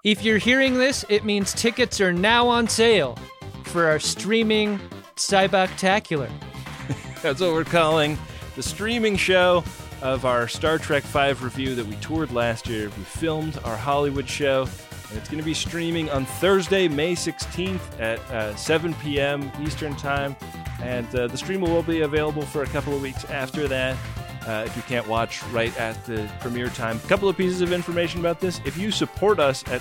If you're hearing this, it means tickets are now on sale for our streaming Cyboctacular. That's what we're calling the streaming show of our Star Trek V review that we toured last year. We filmed our Hollywood show, and it's going to be streaming on Thursday, May 16th at 7 p.m. Eastern Time. And the stream will be available for a couple of weeks after that. If you can't watch right at the premiere time. A couple of pieces of information about this. If you support us at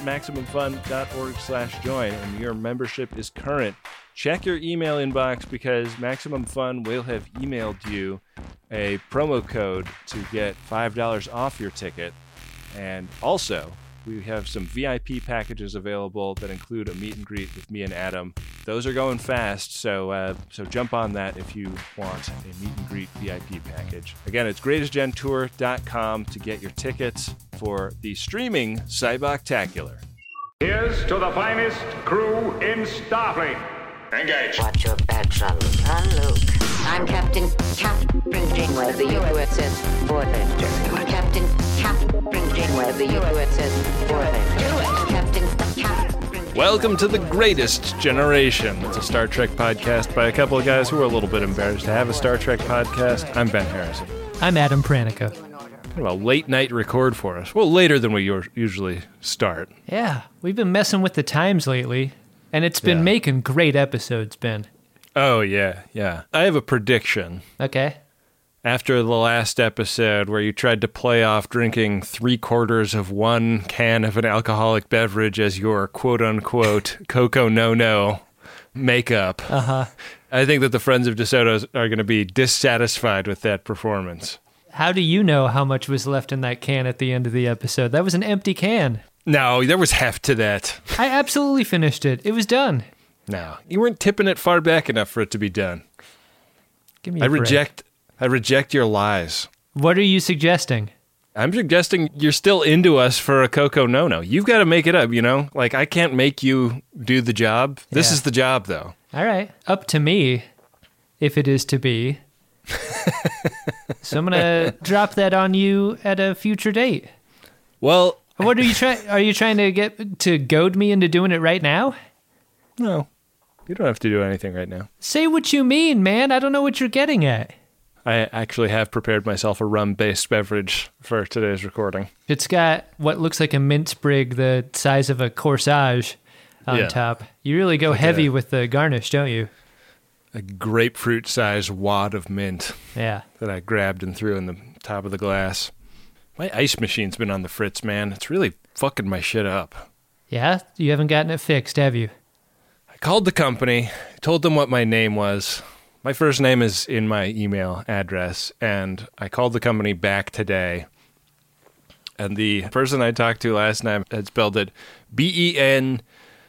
MaximumFun.org/join and your membership is current, check your email inbox because Maximum Fun will have emailed you a promo code to get $5 off your ticket. And also, we have some VIP packages available that include a meet and greet with me and Adam. Those are going fast, so jump on that if you want a meet and greet VIP package. Again, it's greatestgentour.com to get your tickets for the streaming Cyboctacular. Here's to the finest crew in Starfleet. Engage. Watch your back, son Luke. I'm Captain Janeway of the USS Voyager. Captain Janeway of the USS Voyager. Captain. Welcome to The Greatest Generation. It's a Star Trek podcast by a couple of guys who are a little bit embarrassed to have a Star Trek podcast. I'm Ben Harrison. I'm Adam Pranica. Kind of a late night record for us. Well, later than we usually start. Yeah, we've been messing with the times lately, and it's been making great episodes, Ben. Oh, yeah. I have a prediction. Okay. After the last episode where you tried to play off drinking 3/4 of one can of an alcoholic beverage as your quote-unquote Coco No makeup, I think that the Friends of DeSoto are going to be dissatisfied with that performance. How do you know how much was left in that can at the end of the episode? That was an empty can. No, there was heft to that. I absolutely finished it. It was done. No, you weren't tipping it far back enough for it to be done. Give me a break. I reject your lies. What are you suggesting? I'm suggesting you're still into us for a Coco No. You've got to make it up, you know? Like, I can't make you do the job. This is the job, though. All right. Up to me, if it is to be. So I'm going to drop that on you at a future date. Well... What are you trying? Are you trying to get to goad me into doing it right now? No. You don't have to do anything right now. Say what you mean, man. I don't know what you're getting at. I actually have prepared myself a rum-based beverage for today's recording. It's got what looks like a mint sprig the size of a corsage on top. You really go heavy with the garnish, don't you? A grapefruit-sized wad of mint that I grabbed and threw in the top of the glass. My ice machine's been on the fritz, man. It's really fucking my shit up. Yeah? You haven't gotten it fixed, have you? I called the company, told them what my name was. My first name is in my email address, and I called the company back today. And the person I talked to last night had spelled it Benjamin.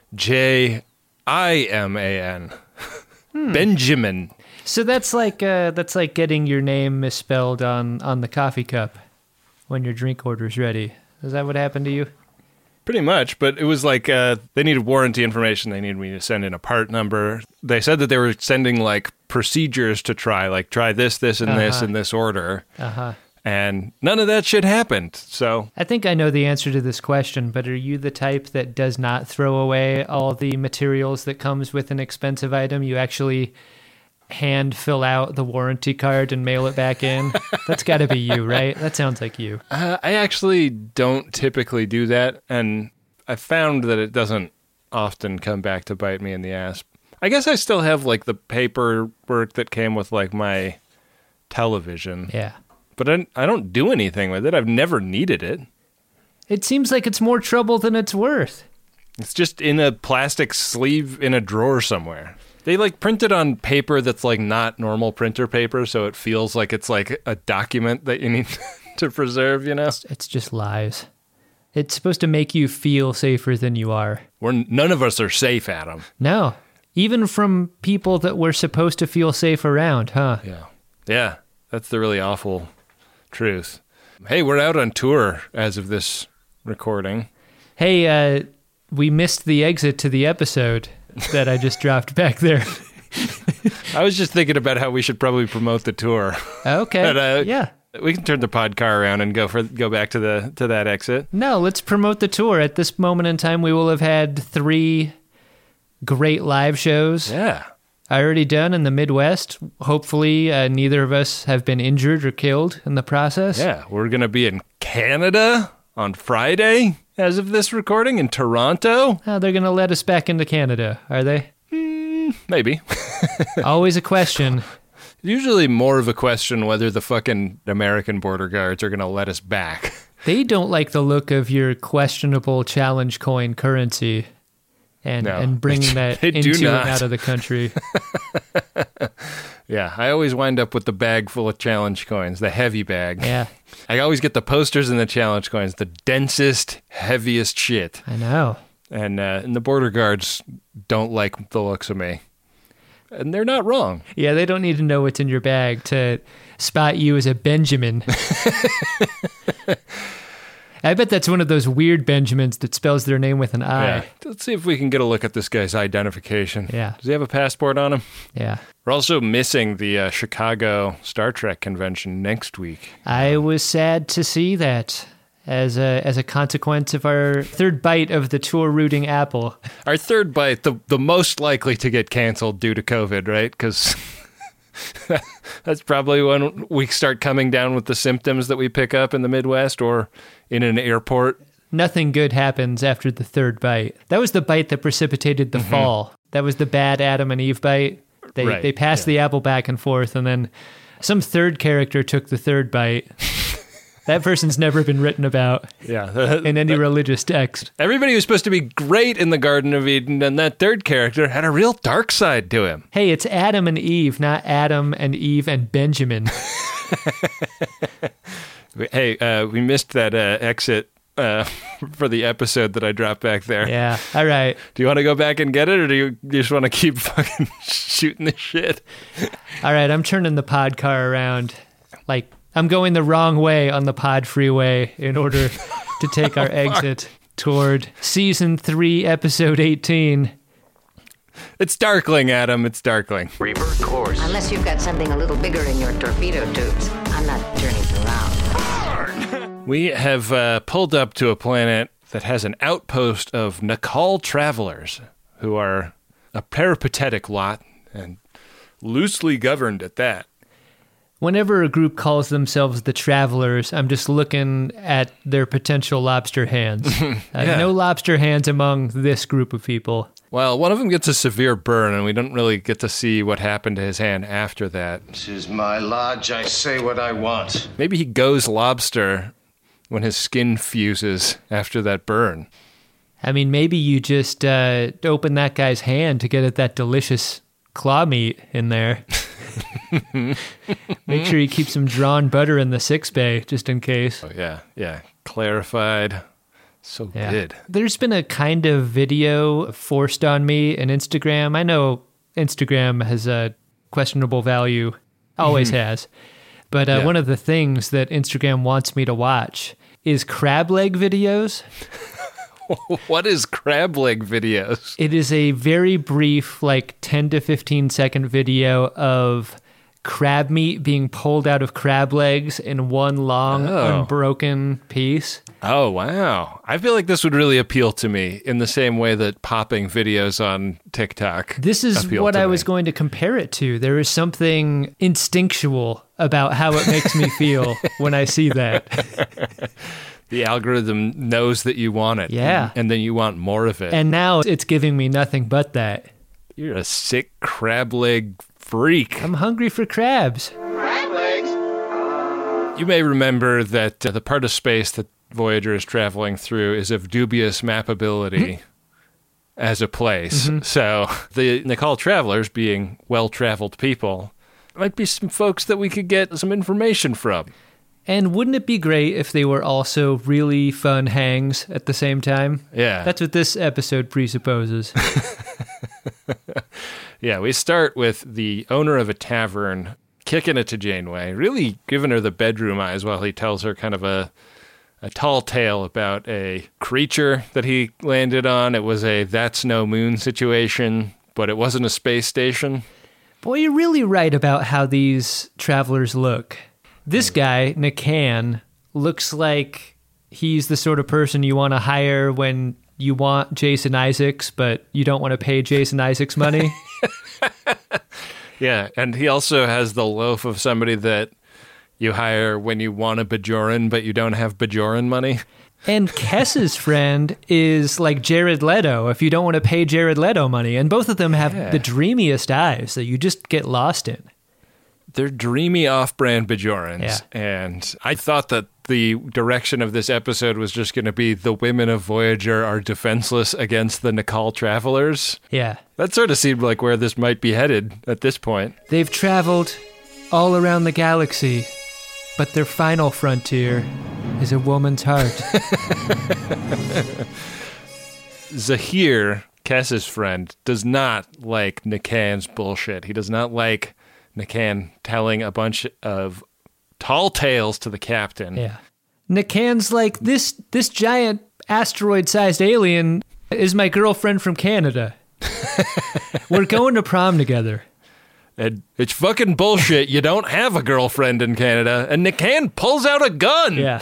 Benjamin. So that's like getting your name misspelled on the coffee cup when your drink order's ready. Is that what happened to you? Pretty much, but it was like they needed warranty information. They needed me to send in a part number. They said that they were sending like procedures to try this, and this in this order. And none of that shit happened. So I think I know the answer to this question, but are you the type that does not throw away all the materials that comes with an expensive item? You actually hand fill out the warranty card and mail it back in? That's got to be you, right? That sounds like you. I actually don't typically do that, and I found that it doesn't often come back to bite me in the ass. I guess I still have like the paperwork that came with like my television. Yeah. But I don't do anything with it. I've never needed it. It seems like it's more trouble than it's worth. It's just in a plastic sleeve in a drawer somewhere. They like print it on paper that's like not normal printer paper, so it feels like it's like a document that you need to preserve, you know? It's just lies. It's supposed to make you feel safer than you are. None of us are safe, Adam. No. Even from people that we're supposed to feel safe around, huh? Yeah. That's the really awful truth. Hey, we're out on tour as of this recording. Hey, we missed the exit to the episode that I just dropped back there. I was just thinking about how we should probably promote the tour. Okay. But, yeah. We can turn the pod car around and go back to that exit. No, let's promote the tour. At this moment in time, we will have had 3 great live shows. Yeah. Already done in the Midwest. Hopefully, neither of us have been injured or killed in the process. Yeah, we're going to be in Canada on Friday, as of this recording, in Toronto. Oh, they're going to let us back into Canada, are they? Maybe. Always a question. Usually more of a question whether the fucking American border guards are going to let us back. They don't like the look of your questionable challenge coin currency and bringing that into and out of the country. Yeah, I always wind up with the bag full of challenge coins, the heavy bag. Yeah. I always get the posters and the challenge coins, the densest, heaviest shit. I know. And the border guards don't like the looks of me. And they're not wrong. Yeah, they don't need to know what's in your bag to spot you as a Benjamin. I bet that's one of those weird Benjamins that spells their name with an I. Yeah. Let's see if we can get a look at this guy's identification. Yeah. Does he have a passport on him? Yeah. We're also missing the Chicago Star Trek convention next week. I was sad to see that as a consequence of our third bite of the tour routing apple. Our third bite, the most likely to get canceled due to COVID, right? Because that's probably when we start coming down with the symptoms that we pick up in the Midwest or in an airport. Nothing good happens after the third bite. That was the bite that precipitated the fall. That was the bad Adam and Eve bite. They passed the apple back and forth, and then some third character took the third bite. That person's never been written about in any religious text. Everybody was supposed to be great in the Garden of Eden, and that third character had a real dark side to him. Hey, it's Adam and Eve, not Adam and Eve and Benjamin. Hey, we missed that exit for the episode that I dropped back there. Yeah, all right. Do you want to go back and get it, or do you just want to keep fucking shooting the shit? All right, I'm turning the pod car around. Like, I'm going the wrong way on the pod freeway in order to take our exit toward Season 3, Episode 18. It's darkling, Adam. It's darkling. Revert course. Unless you've got something a little bigger in your torpedo tubes, I'm not turning around. We have pulled up to a planet that has an outpost of Naacal travelers, who are a peripatetic lot and loosely governed at that. Whenever a group calls themselves the Travelers, I'm just looking at their potential lobster hands. No lobster hands among this group of people. Well, one of them gets a severe burn, and we don't really get to see what happened to his hand after that. This is my lodge. I say what I want. Maybe he goes lobster when his skin fuses after that burn. I mean, maybe you just open that guy's hand to get at that delicious claw meat in there. Make sure you keep some drawn butter in the 6-bay, just in case. Oh, yeah. Clarified. So good. There's been a kind of video forced on me in Instagram. I know Instagram has a questionable value, always has. But one of the things that Instagram wants me to watch is crab leg videos. What is crab leg videos? It is a very brief, like 10 to 15 second video of crab meat being pulled out of crab legs in one long, unbroken piece. Oh, wow. I feel like this would really appeal to me in the same way that popping videos on TikTok. This is what I was going to compare it to. There is something instinctual about how it makes me feel when I see that. The algorithm knows that you want it. Yeah. And then you want more of it. And now it's giving me nothing but that. You're a sick crab leg freak. I'm hungry for crabs. Crab legs. You may remember that the part of space that Voyager is traveling through is of dubious mappability as a place. So the Naacal travelers, being well-traveled people, might be some folks that we could get some information from. And wouldn't it be great if they were also really fun hangs at the same time? Yeah. That's what this episode presupposes. Yeah, we start with the owner of a tavern kicking it to Janeway, really giving her the bedroom eyes while he tells her kind of a tall tale about a creature that he landed on. It was a That's No Moon situation, but it wasn't a space station. Boy, you're really right about how these travelers look. This guy, Nakan, looks like he's the sort of person you want to hire when you want Jason Isaacs, but you don't want to pay Jason Isaacs money. Yeah, and he also has the loaf of somebody that you hire when you want a Bajoran, but you don't have Bajoran money. And Kess's friend is like Jared Leto, if you don't want to pay Jared Leto money. And both of them have the dreamiest eyes that you just get lost in. They're dreamy off-brand Bajorans. Yeah. And I thought that the direction of this episode was just going to be the women of Voyager are defenseless against the Nakaal travelers. Yeah. That sort of seemed like where this might be headed at this point. They've traveled all around the galaxy, but their final frontier is a woman's heart. Zahir, Kess's friend, does not like Nakan's bullshit. He does not like Nakan telling a bunch of tall tales to the captain. Yeah. Nakan's like, this giant asteroid-sized alien is my girlfriend from Canada. We're going to prom together. And it's fucking bullshit. You don't have a girlfriend in Canada. And Nakan pulls out a gun. Yeah.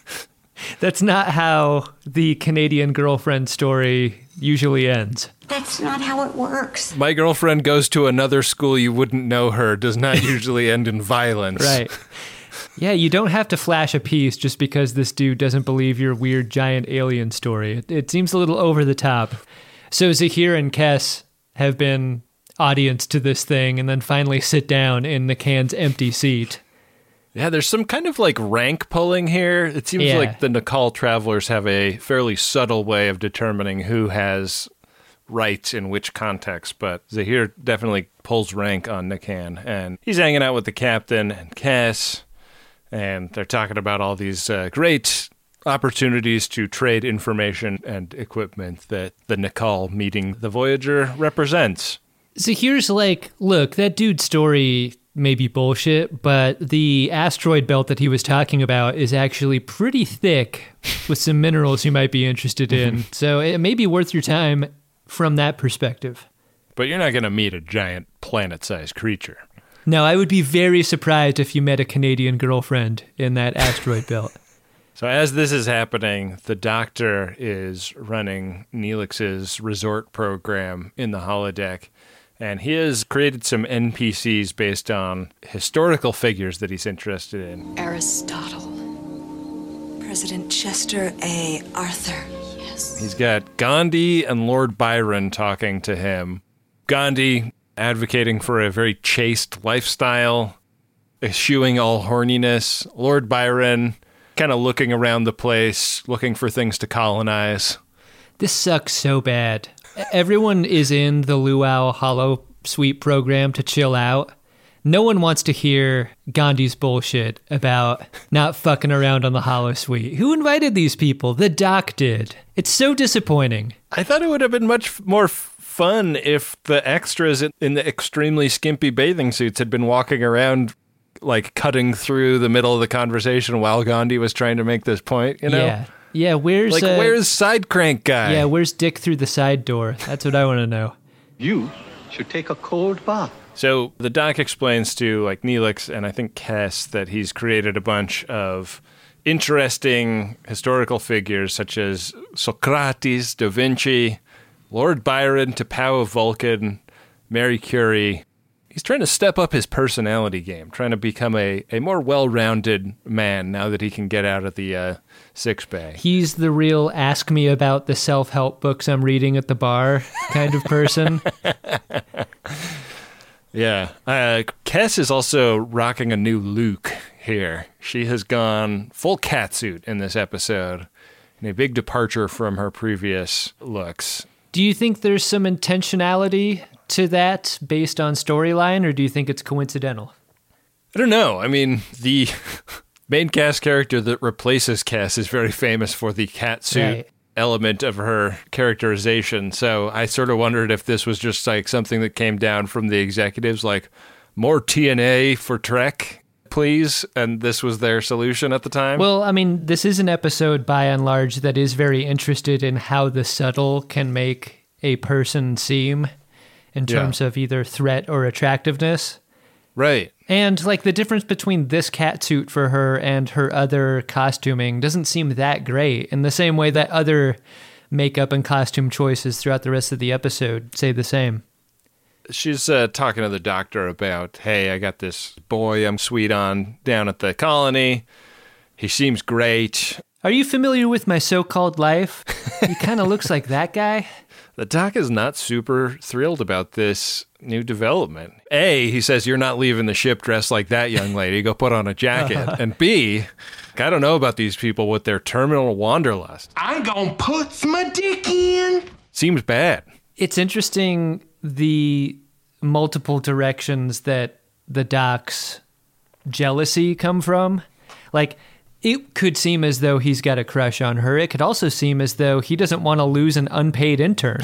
That's not how the Canadian girlfriend story usually ends. That's not how it works. My girlfriend goes to another school, you wouldn't know her, does not usually end in violence. Right. Yeah, you don't have to flash a piece just because this dude doesn't believe your weird giant alien story. It seems a little over the top. So Zahir and Kess have been audience to this thing and then finally sit down in Nakan's empty seat. Yeah, there's some kind of like rank pulling here. It seems like the Nakaal travelers have a fairly subtle way of determining who has rights in which context, but Zahir definitely pulls rank on Nakan, and he's hanging out with the captain and Kess, and they're talking about all these great opportunities to trade information and equipment that the Nakaal meeting the Voyager represents. Zahir's like, look, that dude's story may be bullshit, but the asteroid belt that he was talking about is actually pretty thick with some minerals you might be interested in. So it may be worth your time from that perspective. But you're not going to meet a giant planet-sized creature. No, I would be very surprised if you met a Canadian girlfriend in that asteroid belt. So as this is happening, the Doctor is running Neelix's resort program in the holodeck, and he has created some NPCs based on historical figures that he's interested in. Aristotle. President Chester A. Arthur. Yes. He's got Gandhi and Lord Byron talking to him. Gandhi advocating for a very chaste lifestyle, eschewing all horniness. Lord Byron kind of looking around the place, looking for things to colonize. This sucks so bad. Everyone is in the Luau Hollow Suite program to chill out. No one wants to hear Gandhi's bullshit about not fucking around on the Hollow Suite. Who invited these people? The Doc did. It's so disappointing. I thought it would have been much more fun if the extras in the extremely skimpy bathing suits had been walking around, like cutting through the middle of the conversation while Gandhi was trying to make this point, you know? Yeah, where's Side Crank Guy? Yeah, where's Dick through the side door? That's what I want to know. You should take a cold bath. So the Doc explains to like Neelix and I think Kess that he's created a bunch of interesting historical figures such as Socrates, Da Vinci, Lord Byron, T'Pau of Vulcan, Mary Curie. He's trying to step up his personality game, trying to become a more well-rounded man now that he can get out of the sickbay. He's the real ask me about the self-help books I'm reading at the bar kind of person. Yeah. Kess is also rocking a new look here. She has gone full catsuit in this episode, and a big departure from her previous looks. Do you think there's some intentionality to that based on storyline, or do you think it's coincidental? I don't know. I mean, the main cast character that replaces Kess is very famous for the catsuit element of her characterization. So I sort of wondered if this was just like something that came down from the executives, like more TNA for Trek, please. And this was their solution at the time. Well, I mean, this is an episode by and large that is very interested in how the subtle can make a person seem in terms of either threat or attractiveness. Right. And like the difference between this cat suit for her and her other costuming doesn't seem that great, in the same way that other makeup and costume choices throughout the rest of the episode say the same. She's talking to the doctor about, hey, I got this boy I'm sweet on down at the colony. He seems great. Are you familiar with my so-called life? He kind of looks like that guy. The doc is not super thrilled about this new development. A, he says, you're not leaving the ship dressed like that, young lady. Go put on a jacket. And B, I don't know about these people with their terminal wanderlust. I'm gonna put my dick in. Seems bad. It's interesting the multiple directions that the doc's jealousy come from. Like, it could seem as though he's got a crush on her. It could also seem as though he doesn't want to lose an unpaid intern.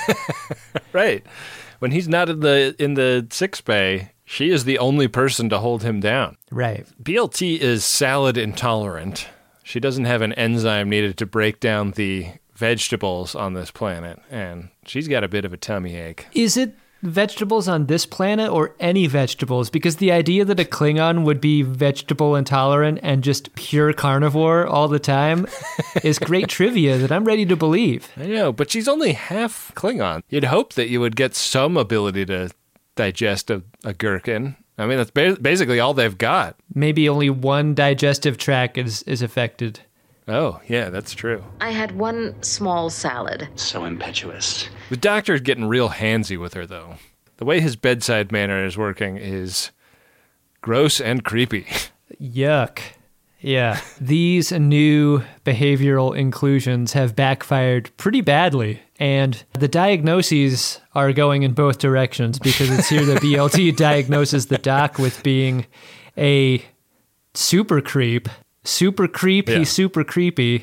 Right. When he's not in the sick bay, she is the only person to hold him down. Right. BLT is salad intolerant. She doesn't have an enzyme needed to break down the vegetables on this planet, and she's got a bit of a tummy ache. Is it vegetables on this planet or any vegetables? Because the idea that a Klingon would be vegetable intolerant and just pure carnivore all the time is great trivia that I'm ready to believe. I know, but she's only half Klingon. You'd hope that you would get some ability to digest a gherkin. I mean, that's basically all they've got. Maybe only one digestive tract is affected. Oh, yeah, that's true. I had one small salad. So impetuous. The doctor's getting real handsy with her, though. The way his bedside manner is working is gross and creepy. Yuck. Yeah. These new behavioral inclusions have backfired pretty badly, and the diagnoses are going in both directions, because it's here that BLT diagnoses the doc with being a super creep. Super creep, Yeah. He's super creepy.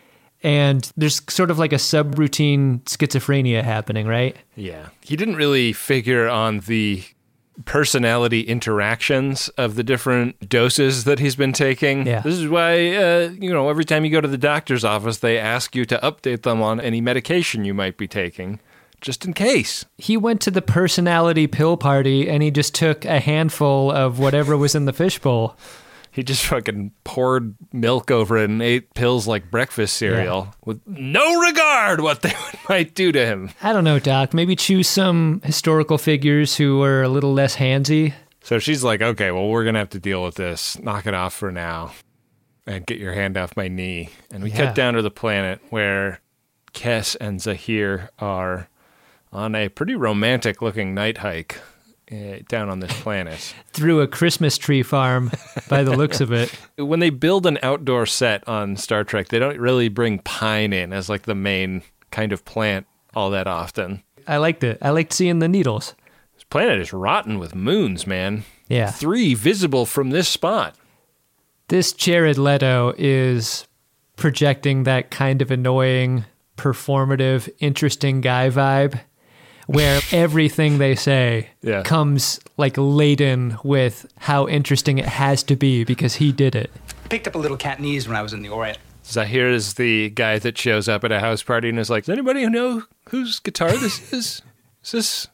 And there's sort of like a subroutine schizophrenia happening, right? Yeah. He didn't really figure on the personality interactions of the different doses that he's been taking. Yeah. This is why, every time you go to the doctor's office, they ask you to update them on any medication you might be taking, just in case. He went to the personality pill party and he just took a handful of whatever was in the fishbowl. He just fucking poured milk over it and ate pills like breakfast cereal with no regard what they might do to him. I don't know, Doc. Maybe choose some historical figures who are a little less handsy. So she's like, okay, well, we're going to have to deal with this. Knock it off for now and get your hand off my knee. And we cut down to the planet where Kes and Zahir are on a pretty romantic looking night hike down on this planet. Through a Christmas tree farm, by the looks of it. When they build an outdoor set on Star Trek, they don't really bring pine in as like the main kind of plant all that often. I liked it. I liked seeing the needles. This planet is rotten with moons, man. Yeah. 3 visible from this spot. This Jared Leto is projecting that kind of annoying, performative, interesting guy vibe, where everything they say comes like laden with how interesting it has to be because he did it. Picked up a little Cantonese when I was in the Orient. Zahir is the guy that shows up at a house party and is like, does anybody know whose guitar this is? Is this...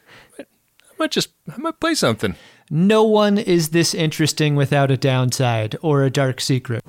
I might play something. No one is this interesting without a downside or a dark secret.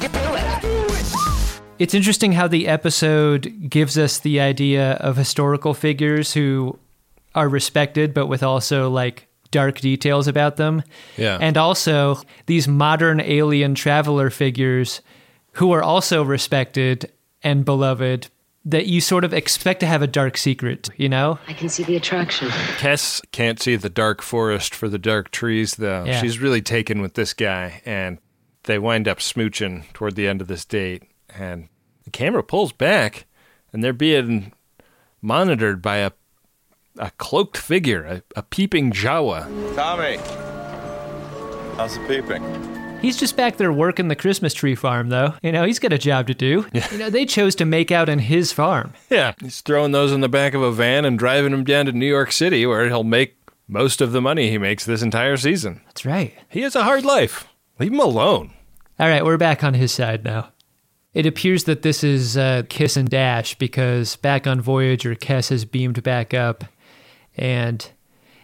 It's interesting how the episode gives us the idea of historical figures who are respected, but with also like dark details about them. Yeah. And also these modern alien traveler figures who are also respected and beloved that you sort of expect to have a dark secret, you know? I can see the attraction. Kes can't see the dark forest for the dark trees, though. Yeah. She's really taken with this guy, and they wind up smooching toward the end of this date. And the camera pulls back, and they're being monitored by a cloaked figure, a peeping Jawa. Tommy, how's the peeping? He's just back there working the Christmas tree farm, though. You know, he's got a job to do. Yeah. You know, they chose to make out in his farm. Yeah, he's throwing those in the back of a van and driving them down to New York City, where he'll make most of the money he makes this entire season. That's right. He has a hard life. Leave him alone. All right, we're back on his side now. It appears that this is Kiss and Dash, because back on Voyager, Kes has beamed back up, and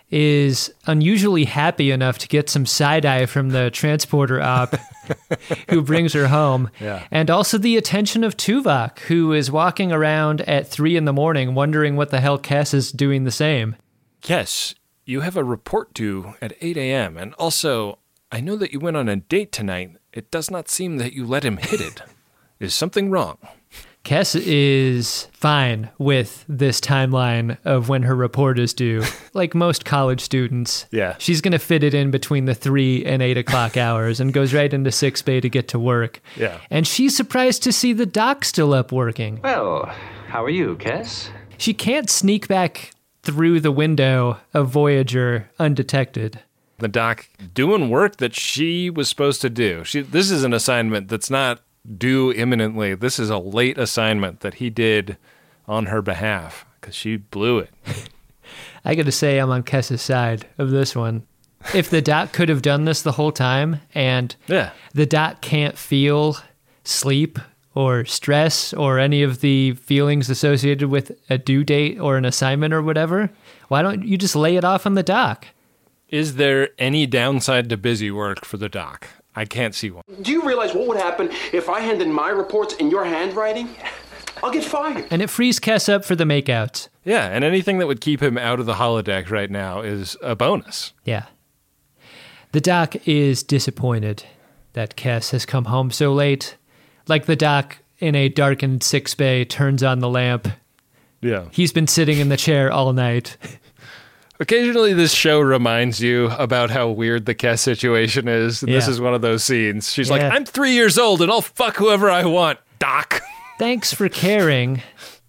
is unusually happy enough to get some side-eye from the transporter op who brings her home. Yeah. And also the attention of Tuvok, who is walking around at 3 a.m. wondering what the hell Kes is doing the same. Kes, you have a report due at 8 a.m. And also, I know that you went on a date tonight. It does not seem that you let him hit it. Is something wrong? Kes is fine with this timeline of when her report is due. Like most college students. Yeah. She's going to fit it in between the 3 and 8 o'clock hours and goes right into 6 to get to work. Yeah. And she's surprised to see the doc still up working. Well, how are you, Kes? She can't sneak back through the window of Voyager undetected. The doc doing work that she was supposed to do. This is an assignment that's not due imminently. This is a late assignment that he did on her behalf because she blew it. I got to say I'm on Kes's side of this one. If the doc could have done this the whole time and the doc can't feel sleep or stress or any of the feelings associated with a due date or an assignment or whatever, why don't you just lay it off on the doc? Is there any downside to busy work for the doc? I can't see one. Do you realize what would happen if I handed my reports in your handwriting? I'll get fired. And it frees Kes up for the makeouts. Yeah, and anything that would keep him out of the holodeck right now is a bonus. Yeah. The doc is disappointed that Kes has come home so late. Like the doc in a darkened 6-bay turns on the lamp. Yeah. He's been sitting in the chair all night. Occasionally this show reminds you about how weird the Kes situation is. And This is one of those scenes. She's like, I'm 3 years old and I'll fuck whoever I want, Doc. Thanks for caring.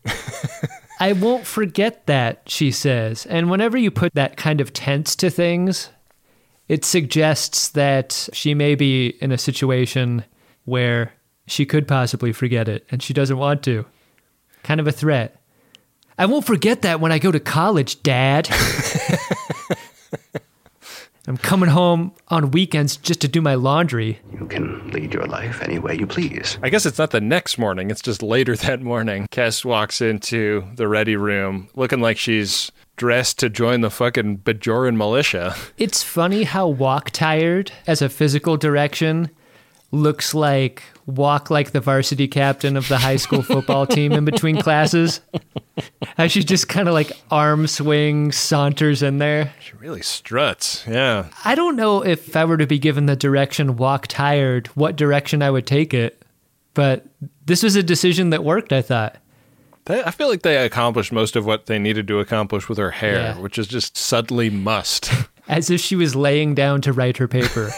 I won't forget that, she says. And whenever you put that kind of tense to things, it suggests that she may be in a situation where she could possibly forget it and she doesn't want to. Kind of a threat. I won't forget that when I go to college, Dad. I'm coming home on weekends just to do my laundry. You can lead your life any way you please. I guess it's not the next morning. It's just later that morning. Kes walks into the ready room looking like she's dressed to join the fucking Bajoran militia. It's funny how walk tired as a physical direction looks like walk like the varsity captain of the high school football team in between classes. How she just kind of like arm swing saunters in there. She really struts, yeah. I don't know if I were to be given the direction walk tired, what direction I would take it. But this was a decision that worked, I thought. I feel like they accomplished most of what they needed to accomplish with her hair, which is just subtly must. As if she was laying down to write her paper.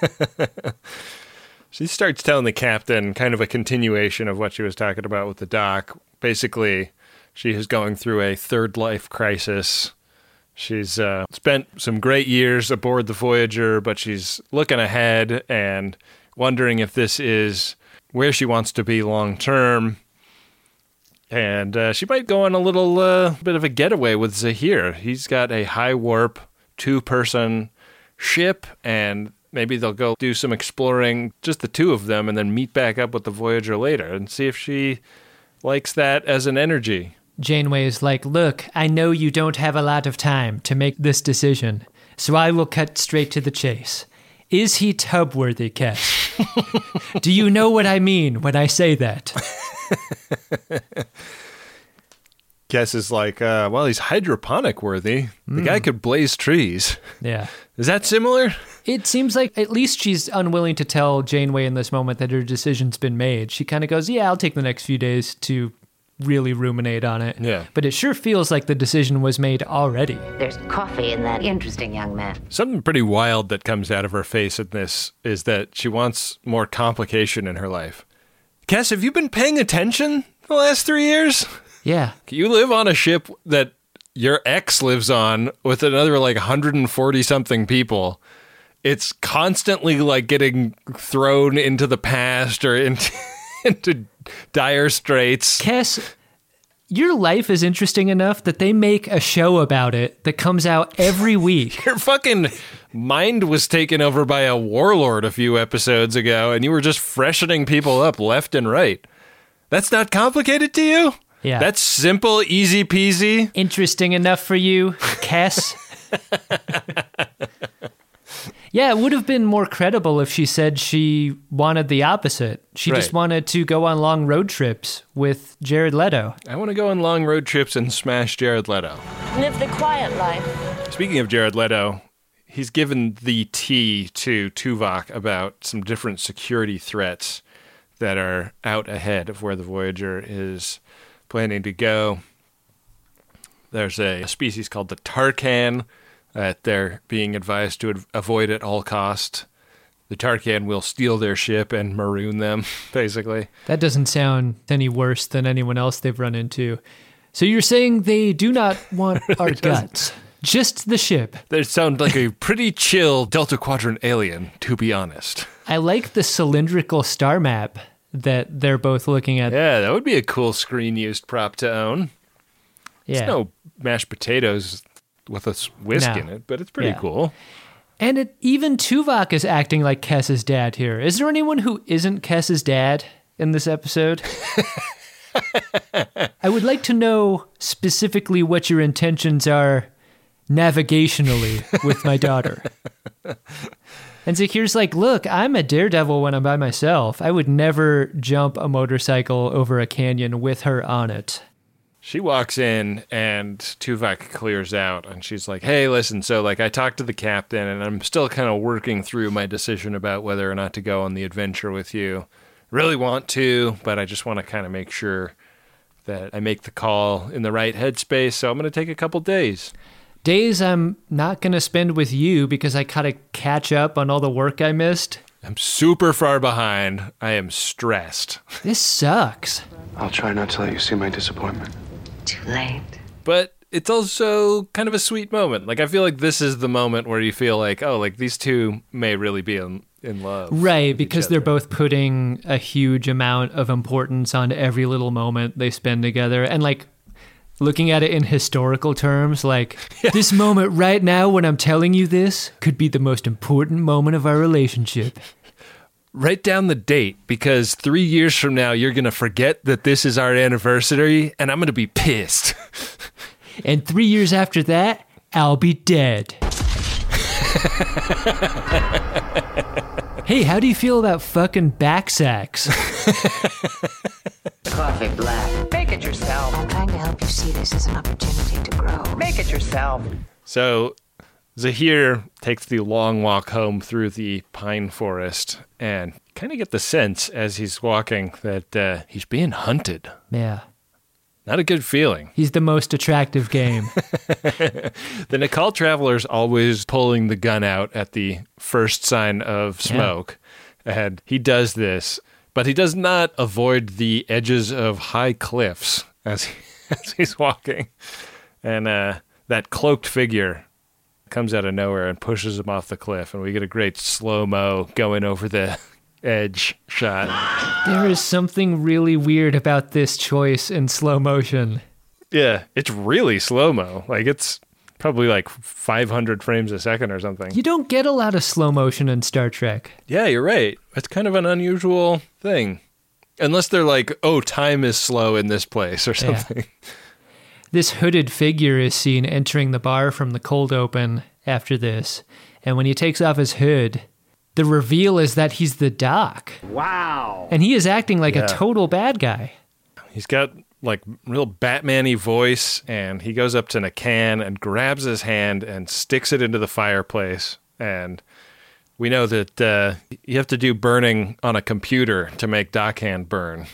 She starts telling the captain kind of a continuation of what she was talking about with the doc. Basically, she is going through a third life crisis. She's spent some great years aboard the Voyager, but she's looking ahead and wondering if this is where she wants to be long term. And she might go on a little bit of a getaway with Zahir. He's got a high warp 2-person ship, and maybe they'll go do some exploring, just the two of them, and then meet back up with the Voyager later and see if she likes that as an energy. Janeway is like, look, I know you don't have a lot of time to make this decision, so I will cut straight to the chase. Is he tub-worthy, Kes? Do you know what I mean when I say that? Kes is like, well, he's hydroponic worthy. The guy could blaze trees. Yeah. Is that similar? It seems like at least she's unwilling to tell Janeway in this moment that her decision's been made. She kind of goes, yeah, I'll take the next few days to really ruminate on it. Yeah. But it sure feels like the decision was made already. There's coffee in that interesting young man. Something pretty wild that comes out of her face in this is that she wants more complication in her life. Kes, have you been paying attention the last 3 years? Yeah. You live on a ship that your ex lives on with another like 140 something people. It's constantly like getting thrown into the past or into dire straits. Kes, your life is interesting enough that they make a show about it that comes out every week. Your fucking mind was taken over by a warlord a few episodes ago, and you were just freshening people up left and right. That's not complicated to you? Yeah. That's simple, easy peasy. Interesting enough for you, Kes? Yeah, it would have been more credible if she said she wanted the opposite. She just wanted to go on long road trips with Jared Leto. I want to go on long road trips and smash Jared Leto. Live the quiet life. Speaking of Jared Leto, he's given the tea to Tuvok about some different security threats that are out ahead of where the Voyager is planning to go. There's a species called the Tarkan that they're being advised to avoid at all cost. The Tarkan will steal their ship and maroon them, basically. That doesn't sound any worse than anyone else they've run into. So you're saying they do not want our guts, just the ship. They sound like a pretty chill Delta Quadrant alien, to be honest. I like the cylindrical star map that they're both looking at. Yeah, that would be a cool screen-used prop to own. Yeah. It's no mashed potatoes with a whisk in it, but it's pretty cool. And even Tuvok is acting like Kess's dad here. Is there anyone who isn't Kess's dad in this episode? I would like to know specifically what your intentions are navigationally with my daughter. And Zakir's like, look, I'm a daredevil when I'm by myself. I would never jump a motorcycle over a canyon with her on it. She walks in and Tuvok clears out and she's like, hey, listen, so like I talked to the captain and I'm still kind of working through my decision about whether or not to go on the adventure with you. Really want to, but I just want to kind of make sure that I make the call in the right headspace. So I'm going to take a couple days. Days I'm not going to spend with you because I gotta catch up on all the work I missed. I'm super far behind. I am stressed. This sucks. I'll try not to let you see my disappointment. Too late. But it's also kind of a sweet moment. Like, I feel like this is the moment where you feel like, oh, like these two may really be in love. Right, because they're both putting a huge amount of importance on every little moment they spend together. And like, looking at it in historical terms, like, this moment right now when I'm telling you this could be the most important moment of our relationship. Write down the date, because 3 years from now, you're going to forget that this is our anniversary, and I'm going to be pissed. And 3 years after that, I'll be dead. Hey, how do you feel about fucking back sacks? Coffee black. Make it yourself. I'm trying to help you see this as an opportunity to grow. Make it yourself. So Zahir takes the long walk home through the pine forest and kind of get the sense as he's walking that he's being hunted. Yeah. Not a good feeling. He's the most attractive game. The Nikal Traveler's always pulling the gun out at the first sign of smoke. Yeah. And he does this, but he does not avoid the edges of high cliffs as he's walking. And that cloaked figure comes out of nowhere and pushes him off the cliff, and we get a great slow-mo going over the edge shot. There is something really weird about this choice in slow motion. Yeah, it's really slow-mo. Like, it's probably like 500 frames a second or something. You don't get a lot of slow motion in Star Trek. Yeah, you're right. It's kind of an unusual thing. Unless they're like, oh, time is slow in this place or something. Yeah. This hooded figure is seen entering the bar from the cold open after this. And when he takes off his hood, the reveal is that he's the Doc. Wow. And he is acting like a total bad guy. He's got like real Batman-y voice, and he goes up to Nakan and grabs his hand and sticks it into the fireplace. And we know that you have to do burning on a computer to make Dockhand burn.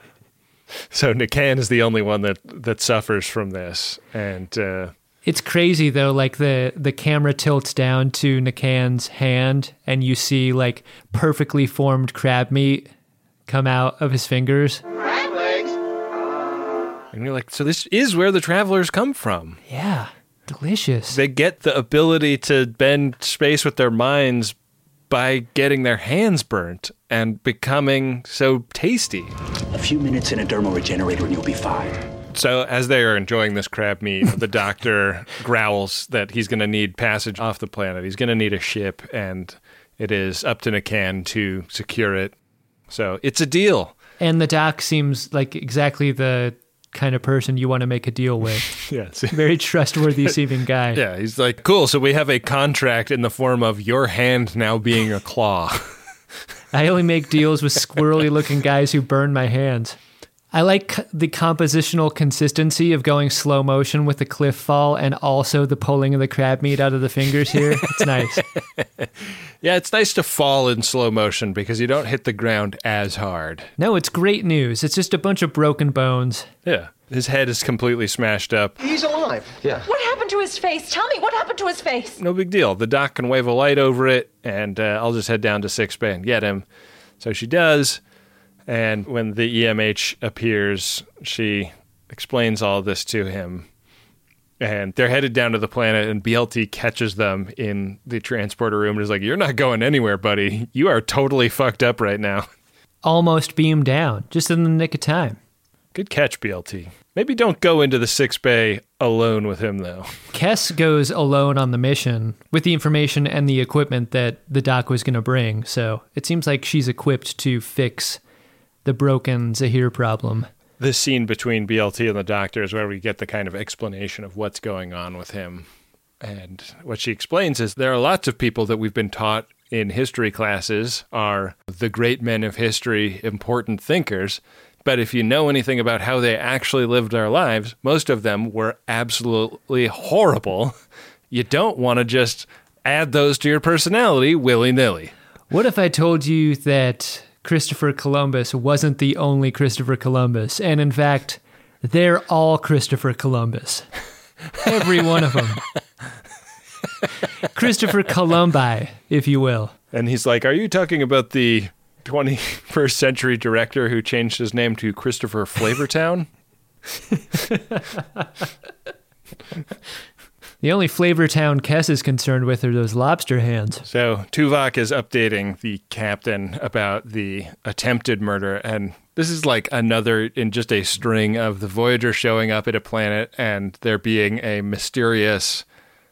So Nakan is the only one that suffers from this. And it's crazy, though. Like, the camera tilts down to Nakan's hand, and you see, like, perfectly formed crab meat come out of his fingers. Crab legs! And you're like, so this is where the Travelers come from. Yeah, delicious. They get the ability to bend space with their minds by getting their hands burnt and becoming so tasty. A few minutes in a dermal regenerator and you'll be fine. So as they are enjoying this crab meat, the doctor growls that he's going to need passage off the planet. He's going to need a ship, and it is up to Nakan to secure it. So it's a deal. And the Doc seems like exactly the kind of person you want to make a deal with. Yes. Very trustworthy seeming guy. Yeah, he's like, cool, so we have a contract in the form of your hand now being a claw. I only make deals with squirrely looking guys who burn my hands. I like the compositional consistency of going slow motion with the cliff fall and also the pulling of the crab meat out of the fingers here. It's nice. Yeah, it's nice to fall in slow motion because you don't hit the ground as hard. No, it's great news. It's just a bunch of broken bones. Yeah. His head is completely smashed up. He's alive. Yeah. What happened to his face? Tell me, what happened to his face? No big deal. The doc can wave a light over it, and I'll just head down to Sick Bay and get him. So she does. And when the EMH appears, she explains all this to him. And they're headed down to the planet, and BLT catches them in the transporter room and is like, you're not going anywhere, buddy. You are totally fucked up right now. Almost beamed down, just in the nick of time. Good catch, BLT. Maybe don't go into the 6 Bay alone with him, though. Kess goes alone on the mission with the information and the equipment that the doc was going to bring, so it seems like she's equipped to fix the broken Zahir problem. This scene between BLT and the doctor is where we get the kind of explanation of what's going on with him. And what she explains is there are lots of people that we've been taught in history classes are the great men of history, important thinkers. But if you know anything about how they actually lived their lives, most of them were absolutely horrible. You don't want to just add those to your personality willy-nilly. What if I told you that Christopher Columbus wasn't the only Christopher Columbus, and in fact, they're all Christopher Columbus. Every one of them. Christopher Columbi, if you will. And he's like, are you talking about the 21st century director who changed his name to Christopher Flavortown? The only Flavortown Kess is concerned with are those lobster hands. So Tuvok is updating the captain about the attempted murder, and this is like another in just a string of the Voyager showing up at a planet and there being a mysterious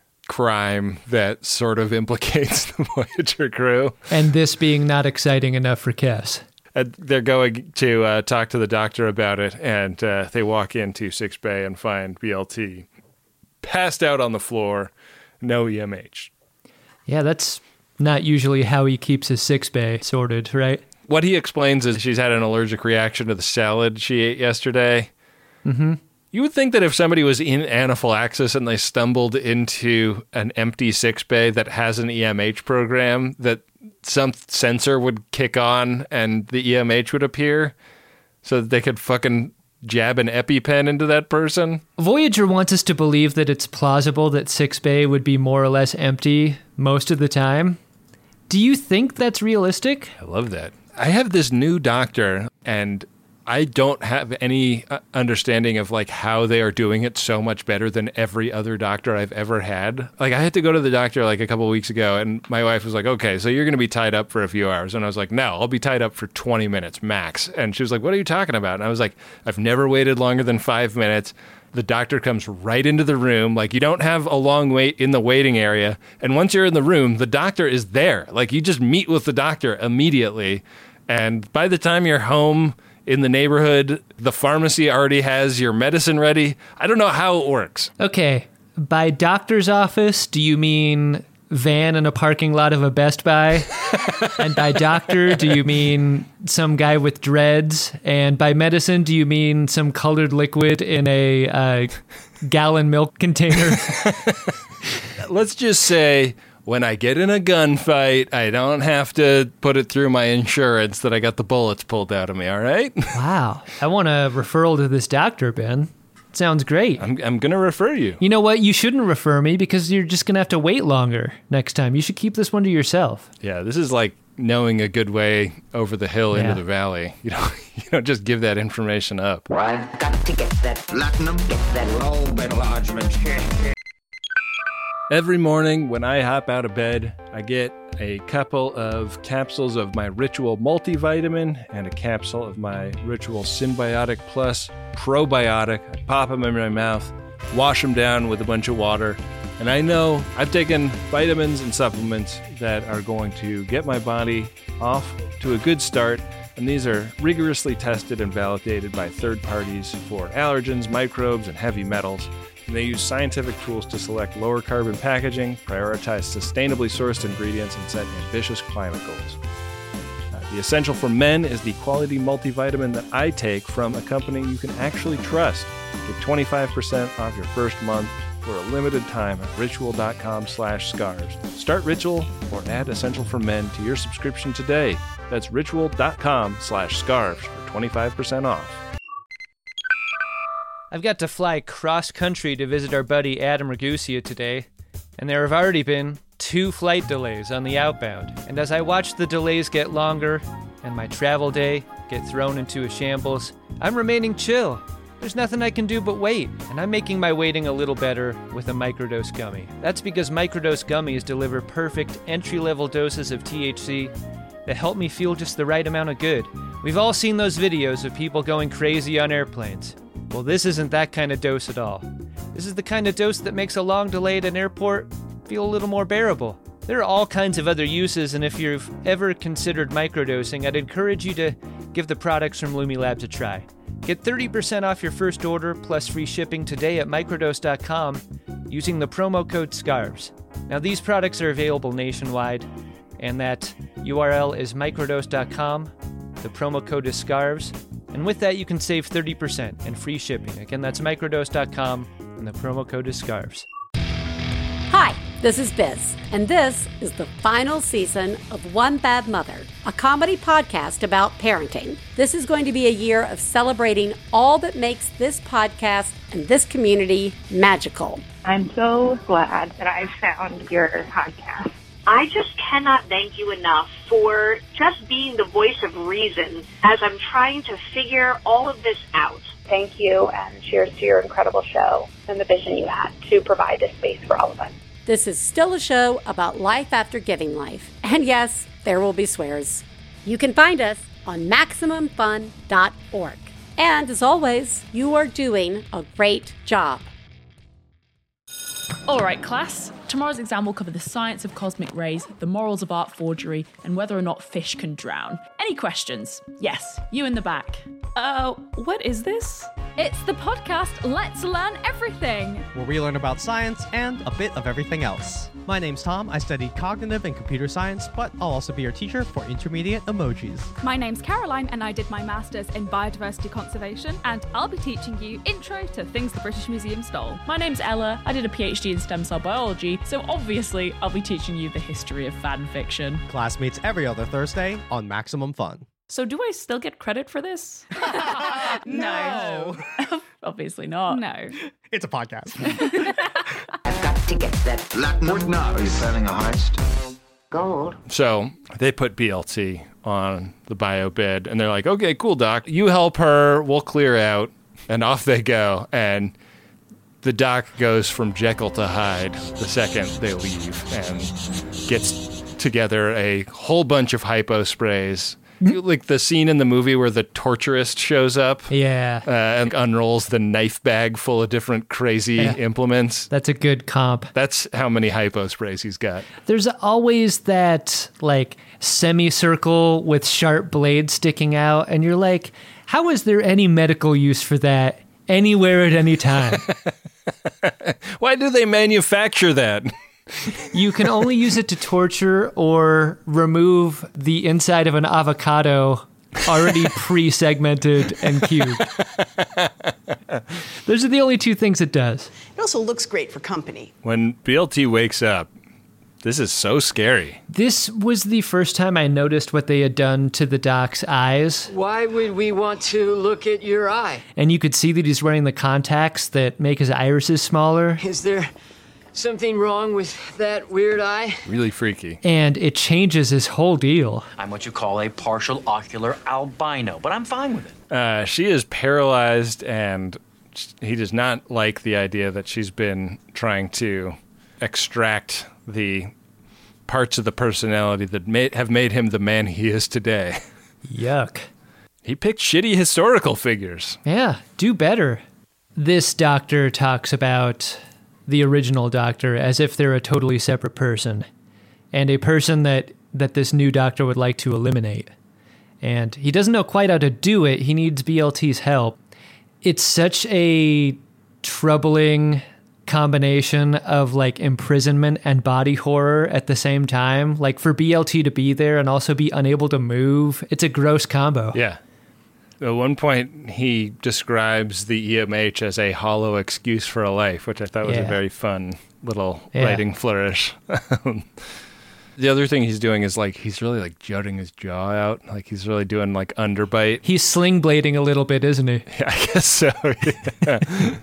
crime that sort of implicates the Voyager crew. And this being not exciting enough for Kess. And they're going to talk to the doctor about it, and they walk into 6 Bay and find BLT passed out on the floor, no EMH. Yeah, that's not usually how he keeps his 6 Bay sorted, right? What he explains is she's had an allergic reaction to the salad she ate yesterday. Mm-hmm. You would think that if somebody was in anaphylaxis and they stumbled into an empty 6 Bay that has an EMH program, that some sensor would kick on and the EMH would appear so that they could fucking jab an EpiPen into that person. Voyager wants us to believe that it's plausible that 6 Bay would be more or less empty most of the time. Do you think that's realistic? I love that. I have this new doctor, and I don't have any understanding of like how they are doing it so much better than every other doctor I've ever had. Like I had to go to the doctor like a couple of weeks ago, and my wife was like, okay, so you're going to be tied up for a few hours. And I was like, no, I'll be tied up for 20 minutes max. And she was like, what are you talking about? And I was like, I've never waited longer than 5 minutes. The doctor comes right into the room. Like you don't have a long wait in the waiting area. And once you're in the room, the doctor is there. Like you just meet with the doctor immediately. And by the time you're home in the neighborhood, the pharmacy already has your medicine ready. I don't know how it works. Okay. By doctor's office, do you mean van in a parking lot of a Best Buy? And by doctor, do you mean some guy with dreads? And by medicine, do you mean some colored liquid in a gallon milk container? Let's just say when I get in a gunfight, I don't have to put it through my insurance that I got the bullets pulled out of me, all right? Wow. I want a referral to this doctor, Ben. Sounds great. I'm going to refer you. You know what? You shouldn't refer me because you're just going to have to wait longer next time. You should keep this one to yourself. Yeah, this is like knowing a good way over the hill into the valley. You don't just give that information up. I've got to get that platinum, get that lobe enlargement. Every morning when I hop out of bed, I get a couple of capsules of my Ritual multivitamin and a capsule of my Ritual Symbiotic Plus probiotic. I pop them in my mouth, wash them down with a bunch of water, and I know I've taken vitamins and supplements that are going to get my body off to a good start And these are rigorously tested and validated by third parties for allergens, microbes, and heavy metals. And they use scientific tools to select lower carbon packaging, prioritize sustainably sourced ingredients, and set ambitious climate goals. The Essential for Men is the quality multivitamin that I take from a company you can actually trust. Get 25% off your first month for a limited time at ritual.com/scarves. Start Ritual or add Essential for Men to your subscription today. That's ritual.com/scarves for 25% off. I've got to fly cross-country to visit our buddy Adam Ragusa today, and there have already been 2 flight delays on the outbound. And as I watch the delays get longer and my travel day get thrown into a shambles, I'm remaining chill. There's nothing I can do but wait, and I'm making my waiting a little better with a microdose gummy. That's because microdose gummies deliver perfect entry-level doses of THC that help me feel just the right amount of good. We've all seen those videos of people going crazy on airplanes. Well, this isn't that kind of dose at all. This is the kind of dose that makes a long delay at an airport feel a little more bearable. There are all kinds of other uses, and if you've ever considered microdosing, I'd encourage you to give the products from Lumi Labs a try. Get 30% off your first order plus free shipping today at microdose.com using the promo code SCARVES. Now, these products are available nationwide, and that URL is microdose.com. The promo code is SCARVES. And with that, you can save 30% and free shipping. Again, that's microdose.com, and the promo code is SCARVES. Hi, this is Biz, and this is the final season of One Bad Mother, a comedy podcast about parenting. This is going to be a year of celebrating all that makes this podcast and this community magical. I'm so glad that I found your podcast. I just cannot thank you enough for just being the voice of reason as I'm trying to figure all of this out. Thank you, and cheers to your incredible show and the vision you had to provide this space for all of us. This is still a show about life after giving life. And yes, there will be swears. You can find us on MaximumFun.org. And as always, you are doing a great job. All right, class. Tomorrow's exam will cover the science of cosmic rays, the morals of art forgery, and whether or not fish can drown. Any questions? Yes, you in the back. What is this? It's the podcast Let's Learn Everything, where we learn about science and a bit of everything else. My name's Tom. I study cognitive and computer science, but I'll also be your teacher for intermediate emojis. My name's Caroline, and I did my master's in biodiversity conservation, and I'll be teaching you intro to things the British Museum stole. My name's Ella. I did a PhD in stem cell biology, so obviously I'll be teaching you the history of fan fiction. Class meets every other Thursday on Maximum Fun. So do I still get credit for this? No. Obviously not. No. It's a podcast. I've got to get that. What now? Are you planning a heist? Gold. So they put BLT on the bio bed, and they're like, okay, cool, doc. You help her. We'll clear out. And off they go. And the doc goes from Jekyll to Hyde the second they leave and gets together a whole bunch of hypo sprays. Like the scene in the movie where the torturist shows up. Yeah. And unrolls the knife bag full of different crazy implements. That's a good comp. That's how many hypo sprays he's got. There's always that, like, semicircle with sharp blades sticking out. And you're like, how is there any medical use for that anywhere at any time? Why do they manufacture that? You can only use it to torture or remove the inside of an avocado already pre-segmented and cubed. Those are the only two things it does. It also looks great for company. When BLT wakes up, this is so scary. This was the first time I noticed what they had done to the doc's eyes. Why would we want to look at your eye? And you could see that he's wearing the contacts that make his irises smaller. Is there something wrong with that weird eye? Really freaky. And it changes his whole deal. I'm what you call a partial ocular albino, but I'm fine with it. She is paralyzed, and he does not like the idea that she's been trying to extract the parts of the personality that have made him the man he is today. Yuck. He picked shitty historical figures. Yeah, do better. This doctor talks about the original doctor as if they're a totally separate person, and a person that this new doctor would like to eliminate. and he doesn't know quite how to do it. He needs BLT's help. It's such a troubling combination of like imprisonment and body horror at the same time. Like for BLT to be there and also be unable to move, it's a gross combo. Yeah. At one point, he describes the EMH as a hollow excuse for a life, which I thought was a very fun little writing flourish. The other thing he's doing is like he's really like jutting his jaw out, like he's really doing like underbite. He's sling blading a little bit, isn't he? Yeah, I guess so. Yeah.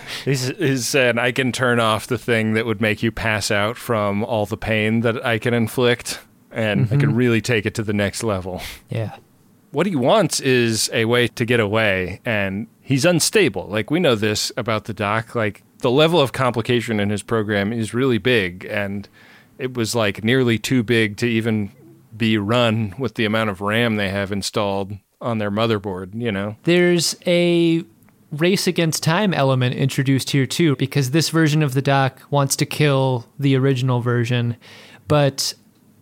He's saying, I can turn off the thing that would make you pass out from all the pain that I can inflict, and I can really take it to the next level. Yeah. What he wants is a way to get away, and he's unstable. Like, we know this about the doc. Like, the level of complication in his program is really big, and it was like nearly too big to even be run with the amount of RAM they have installed on their motherboard, you know? There's a race against time element introduced here too, because this version of the doc wants to kill the original version, but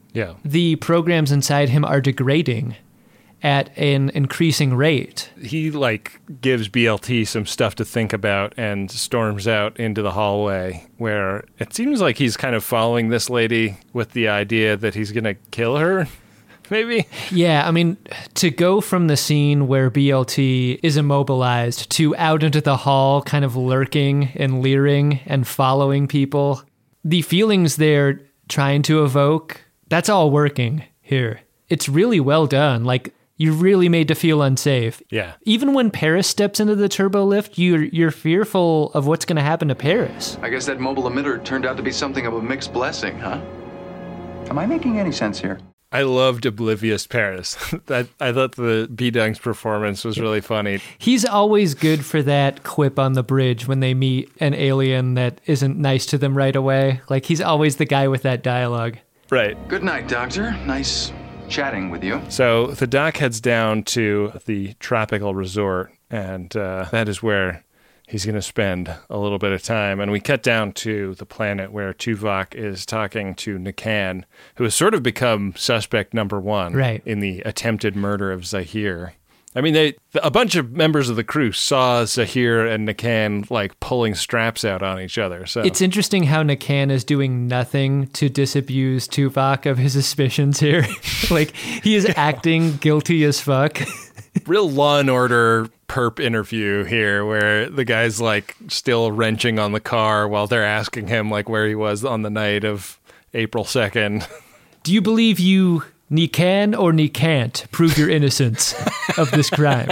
the programs inside him are degrading at an increasing rate. He like gives BLT some stuff to think about and storms out into the hallway, where it seems like he's kind of following this lady with the idea that he's going to kill her, maybe? Yeah, I mean, to go from the scene where BLT is immobilized to out into the hall kind of lurking and leering and following people, the feelings they're trying to evoke, that's all working here. It's really well done. Like, you're really made to feel unsafe. Yeah. Even when Paris steps into the turbo lift, you're fearful of what's going to happen to Paris. I guess that mobile emitter turned out to be something of a mixed blessing, huh? Am I making any sense here? I loved Oblivious Paris. I thought the B-Dunk's performance was really funny. He's always good for that quip on the bridge when they meet an alien that isn't nice to them right away. Like, he's always the guy with that dialogue. Right. Good night, Doctor. Nice chatting with you. So the doc heads down to the tropical resort, and that is where he's going to spend a little bit of time. And we cut down to the planet where Tuvok is talking to Nakan, who has sort of become suspect number one in the attempted murder of Zahir. I mean, a bunch of members of the crew saw Zahir and Nakan like pulling straps out on each other. So it's interesting how Nakan is doing nothing to disabuse Tuvok of his suspicions here. Like, he is acting guilty as fuck. Real Law and Order perp interview here, where the guy's like still wrenching on the car while they're asking him like where he was on the night of April 2nd. Do you believe you can or can't prove your innocence of this crime?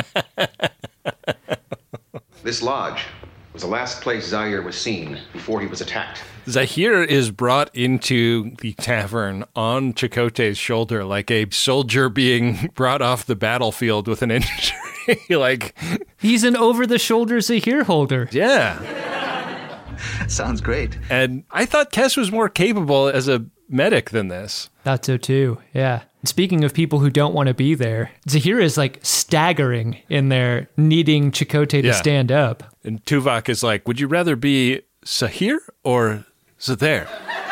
This lodge was the last place Zahir was seen before he was attacked. Zahir is brought into the tavern on Chakotay's shoulder like a soldier being brought off the battlefield with an injury. Like, he's an over-the-shoulder Zahir holder. Yeah. Sounds great. And I thought Kes was more capable as a medic than this. Thought so too, yeah. Speaking of people who don't want to be there, Zahir is like staggering in there, needing Chakotay to stand up. And Tuvok is like, would you rather be Zahir or Zahir?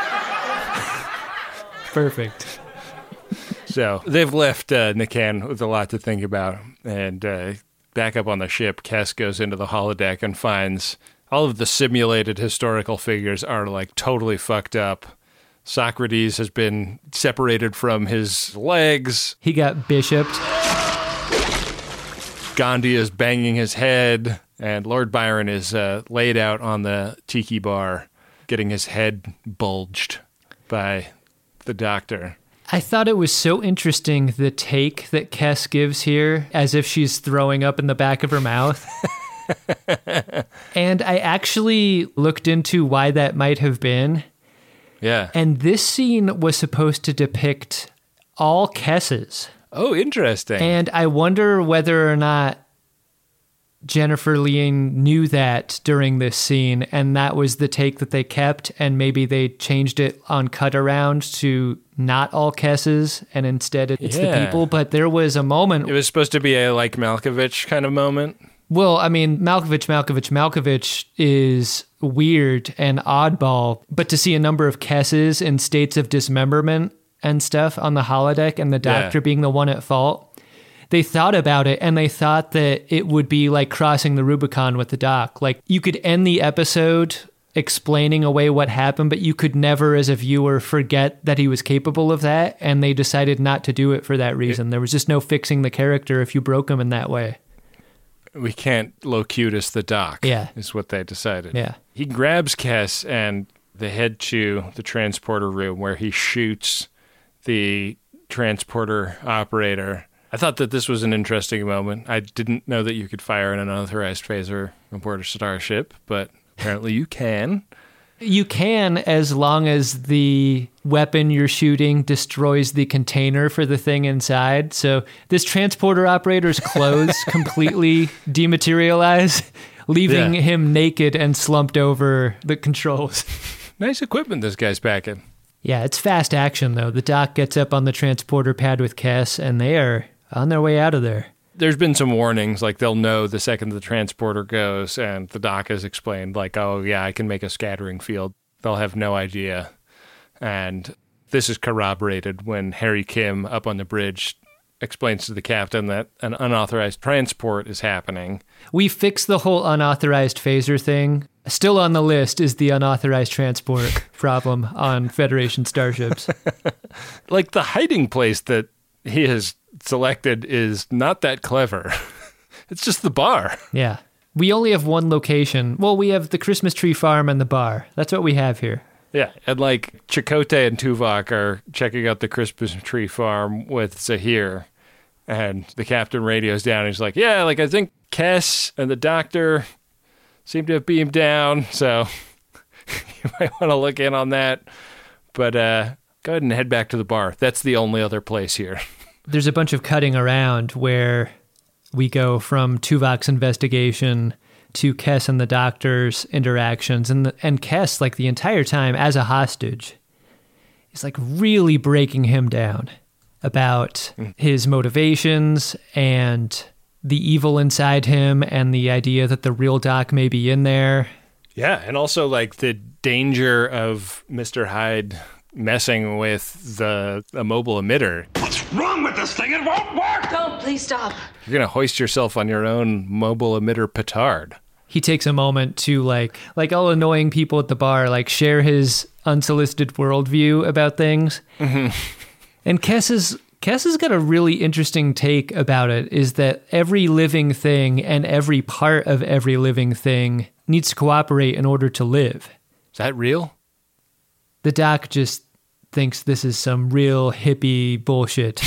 Perfect. So they've left Nakan with a lot to think about. And back up on the ship, Kes goes into the holodeck and finds all of the simulated historical figures are like totally fucked up. Socrates has been separated from his legs. He got bishoped. Gandhi is banging his head. And Lord Byron is laid out on the tiki bar, getting his head bulged by the doctor. I thought it was so interesting, the take that Kes gives here, as if she's throwing up in the back of her mouth. And I actually looked into why that might have been. Yeah. And this scene was supposed to depict all Kesses. Oh, interesting. And I wonder whether or not Jennifer Lien knew that during this scene, and that was the take that they kept, and maybe they changed it on cut around to not all Kesses, and instead it's the people. But there was a moment. It was supposed to be a like Malkovich kind of moment. Well, I mean, Malkovich is weird and oddball, but to see a number of Kesses in states of dismemberment and stuff on the holodeck and the doctor being the one at fault, they thought about it and they thought that it would be like crossing the Rubicon with the Doc. Like, you could end the episode explaining away what happened, but you could never, as a viewer, forget that he was capable of that, and they decided not to do it for that reason. There was just no fixing the character if you broke him in that way. We can't locutus the Doc, yeah, is what they decided. Yeah. He grabs Kes and they head to the transporter room where he shoots the transporter operator. I thought that this was an interesting moment. I didn't know that you could fire an unauthorized phaser aboard a starship, but apparently you can. You can, as long as the weapon you're shooting destroys the container for the thing inside. So this transporter operator's clothes completely dematerialize, leaving him naked and slumped over the controls. Nice equipment this guy's packing. Yeah, it's fast action, though. The Doc gets up on the transporter pad with Kes, and they are on their way out of there. There's been some warnings, like they'll know the second the transporter goes, and the Doc has explained, like, oh, yeah, I can make a scattering field. They'll have no idea. And this is corroborated when Harry Kim, up on the bridge, explains to the captain that an unauthorized transport is happening. We fixed the whole unauthorized phaser thing. Still on the list is the unauthorized transport problem on Federation starships. Like, the hiding place that he has selected is not that clever. It's just the bar. Yeah. We only have one location. Well, we have the Christmas tree farm and the bar. That's what we have here. Yeah, and like Chakotay and Tuvok are checking out the Christmas tree farm with Zahir, and the captain radios down. And he's like, yeah, like I think Kes and the doctor seem to have beamed down, so you might want to look in on that. But go ahead and head back to the bar. That's the only other place here. There's a bunch of cutting around where we go from Tuvok's investigation to Kes and the doctor's interactions. And Kes, like the entire time as a hostage, is like really breaking him down about his motivations and the evil inside him and the idea that the real Doc may be in there. Yeah, and also like the danger of Mr. Hyde messing with the mobile emitter. What's wrong with this thing? It won't work! Don't, please stop. You're going to hoist yourself on your own mobile emitter petard. He takes a moment to, like all annoying people at the bar, like share his unsolicited worldview about things. Mm-hmm. And Kes has got a really interesting take about it, is that every living thing and every part of every living thing needs to cooperate in order to live. Is that real? The Doc just thinks this is some real hippie bullshit.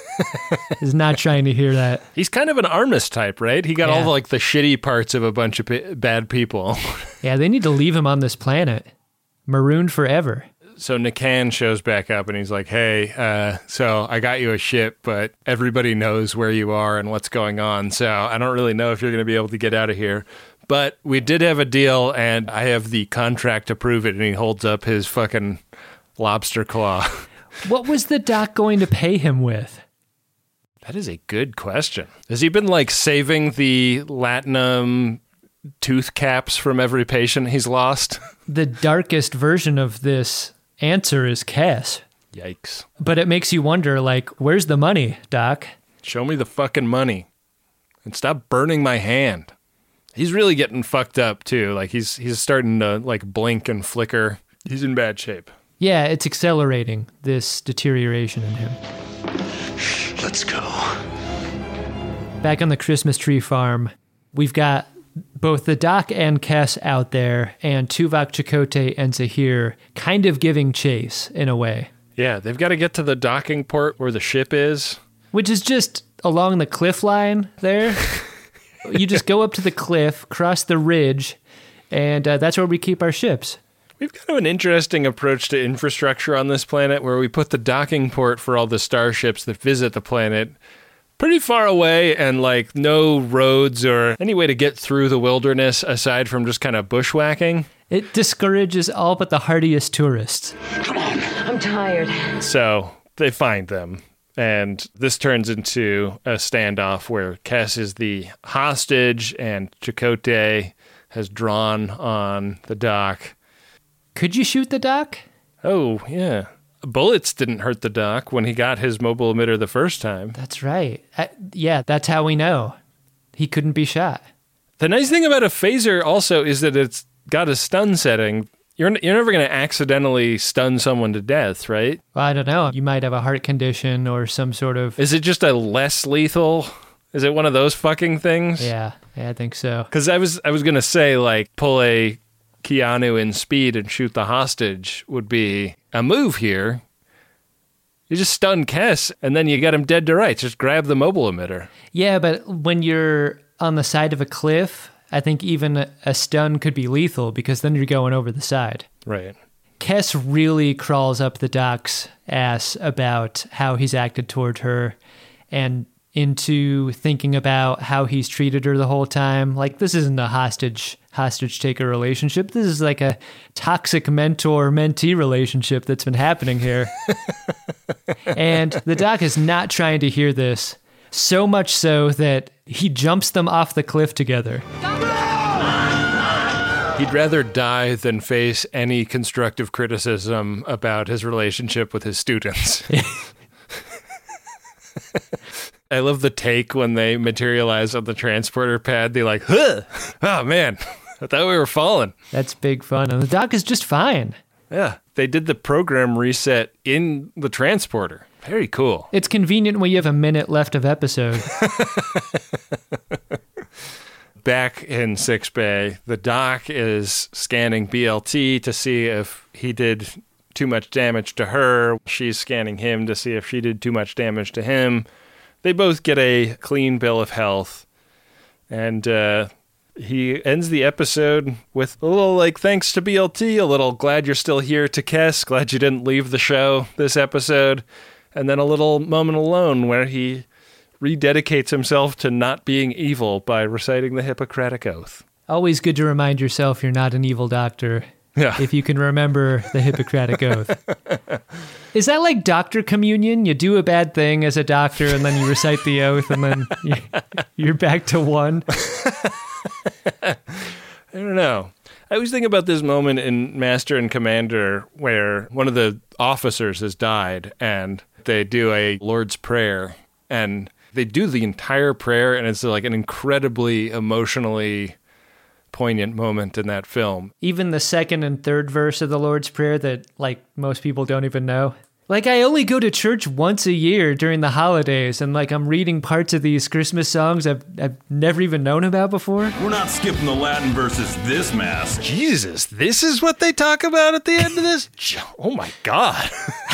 He's not trying to hear that. He's kind of an Armus type, right? He got all like the shitty parts of a bunch of bad people. Yeah, they need to leave him on this planet, marooned forever. So Nakan shows back up and he's like, hey, so I got you a ship, but everybody knows where you are and what's going on. So I don't really know if you're going to be able to get out of here. But we did have a deal and I have the contract to prove it. And he holds up his fucking lobster claw. What was the Doc going to pay him with? That is a good question. Has he been like saving the Latinum tooth caps from every patient he's lost? The darkest version of this answer is Kes. Yikes. But it makes you wonder, like, where's the money, Doc? Show me the fucking money. And stop burning my hand. He's really getting fucked up, too. Like, he's starting to, like, blink and flicker. He's in bad shape. Yeah, it's accelerating, this deterioration in him. Let's go. Back on the Christmas tree farm, we've got both the Doc and Kes out there, and Tuvok, Chakotay, and Zahir kind of giving chase, in a way. Yeah, they've got to get to the docking port where the ship is. Which is just along the cliff line there. You just go up to the cliff, cross the ridge, and that's where we keep our ships. We've got an interesting approach to infrastructure on this planet where we put the docking port for all the starships that visit the planet pretty far away and like no roads or any way to get through the wilderness aside from just kind of bushwhacking. It discourages all but the hardiest tourists. Come on. I'm tired. So they find them. And this turns into a standoff where Kes is the hostage and Chakotay has drawn on the Doc. Could you shoot the Doc? Oh, yeah. bullets didn't hurt the doc when he got his mobile emitter the first time. That's right. Yeah, that's how we know. He couldn't be shot. The nice thing about a phaser also is that it's got a stun setting. You're never going to accidentally stun someone to death, right? Well, I don't know. You might have a heart condition or some sort of... Is it just a less lethal? Is it one of those fucking things? Yeah, I think so. Because I was going to say, like, pull a Keanu in Speed and shoot the hostage would be a move here. You just stun Kess, and then you get him dead to rights. Just grab the mobile emitter. Yeah, but when you're on the side of a cliff... I think even a stun could be lethal because then you're going over the side. Right. Kess really crawls up the doc's ass about how he's acted toward her and into thinking about how he's treated her the whole time. Like, this isn't a hostage-taker relationship. This is like a toxic mentor-mentee relationship that's been happening here. And the doc is not trying to hear this. So much so that he jumps them off the cliff together. He'd rather die than face any constructive criticism about his relationship with his students. I love the take when they materialize on the transporter pad. They're like, huh! Oh, man. I thought we were falling. That's big fun. And the doc is just fine. Yeah. They did the program reset in the transporter. Very cool. It's convenient when you have a minute left of episode. Back in Sickbay, the doc is scanning BLT to see if he did too much damage to her. She's scanning him to see if she did too much damage to him. They both get a clean bill of health. And he ends the episode with a little, like, thanks to BLT, a little glad you're still here to Kess, glad you didn't leave the show this episode. And then a little moment alone where he rededicates himself to not being evil by reciting the Hippocratic Oath. Always good to remind yourself you're not an evil doctor. Yeah. If you can remember the Hippocratic Oath. Is that like doctor communion? You do a bad thing as a doctor and then you recite the oath and then you're back to one? I don't know. I always think about this moment in Master and Commander where one of the officers has died and they do a Lord's Prayer and they do the entire prayer and it's like an incredibly emotionally poignant moment in that film. Even the second and third verse of the Lord's Prayer that, like, most people don't even know. Like, I only go to church once a year during the holidays, and, like, I'm reading parts of these Christmas songs I've never even known about before. We're not skipping the Latin verses this Mass. Jesus, this is what they talk about at the end of this? Oh, my God.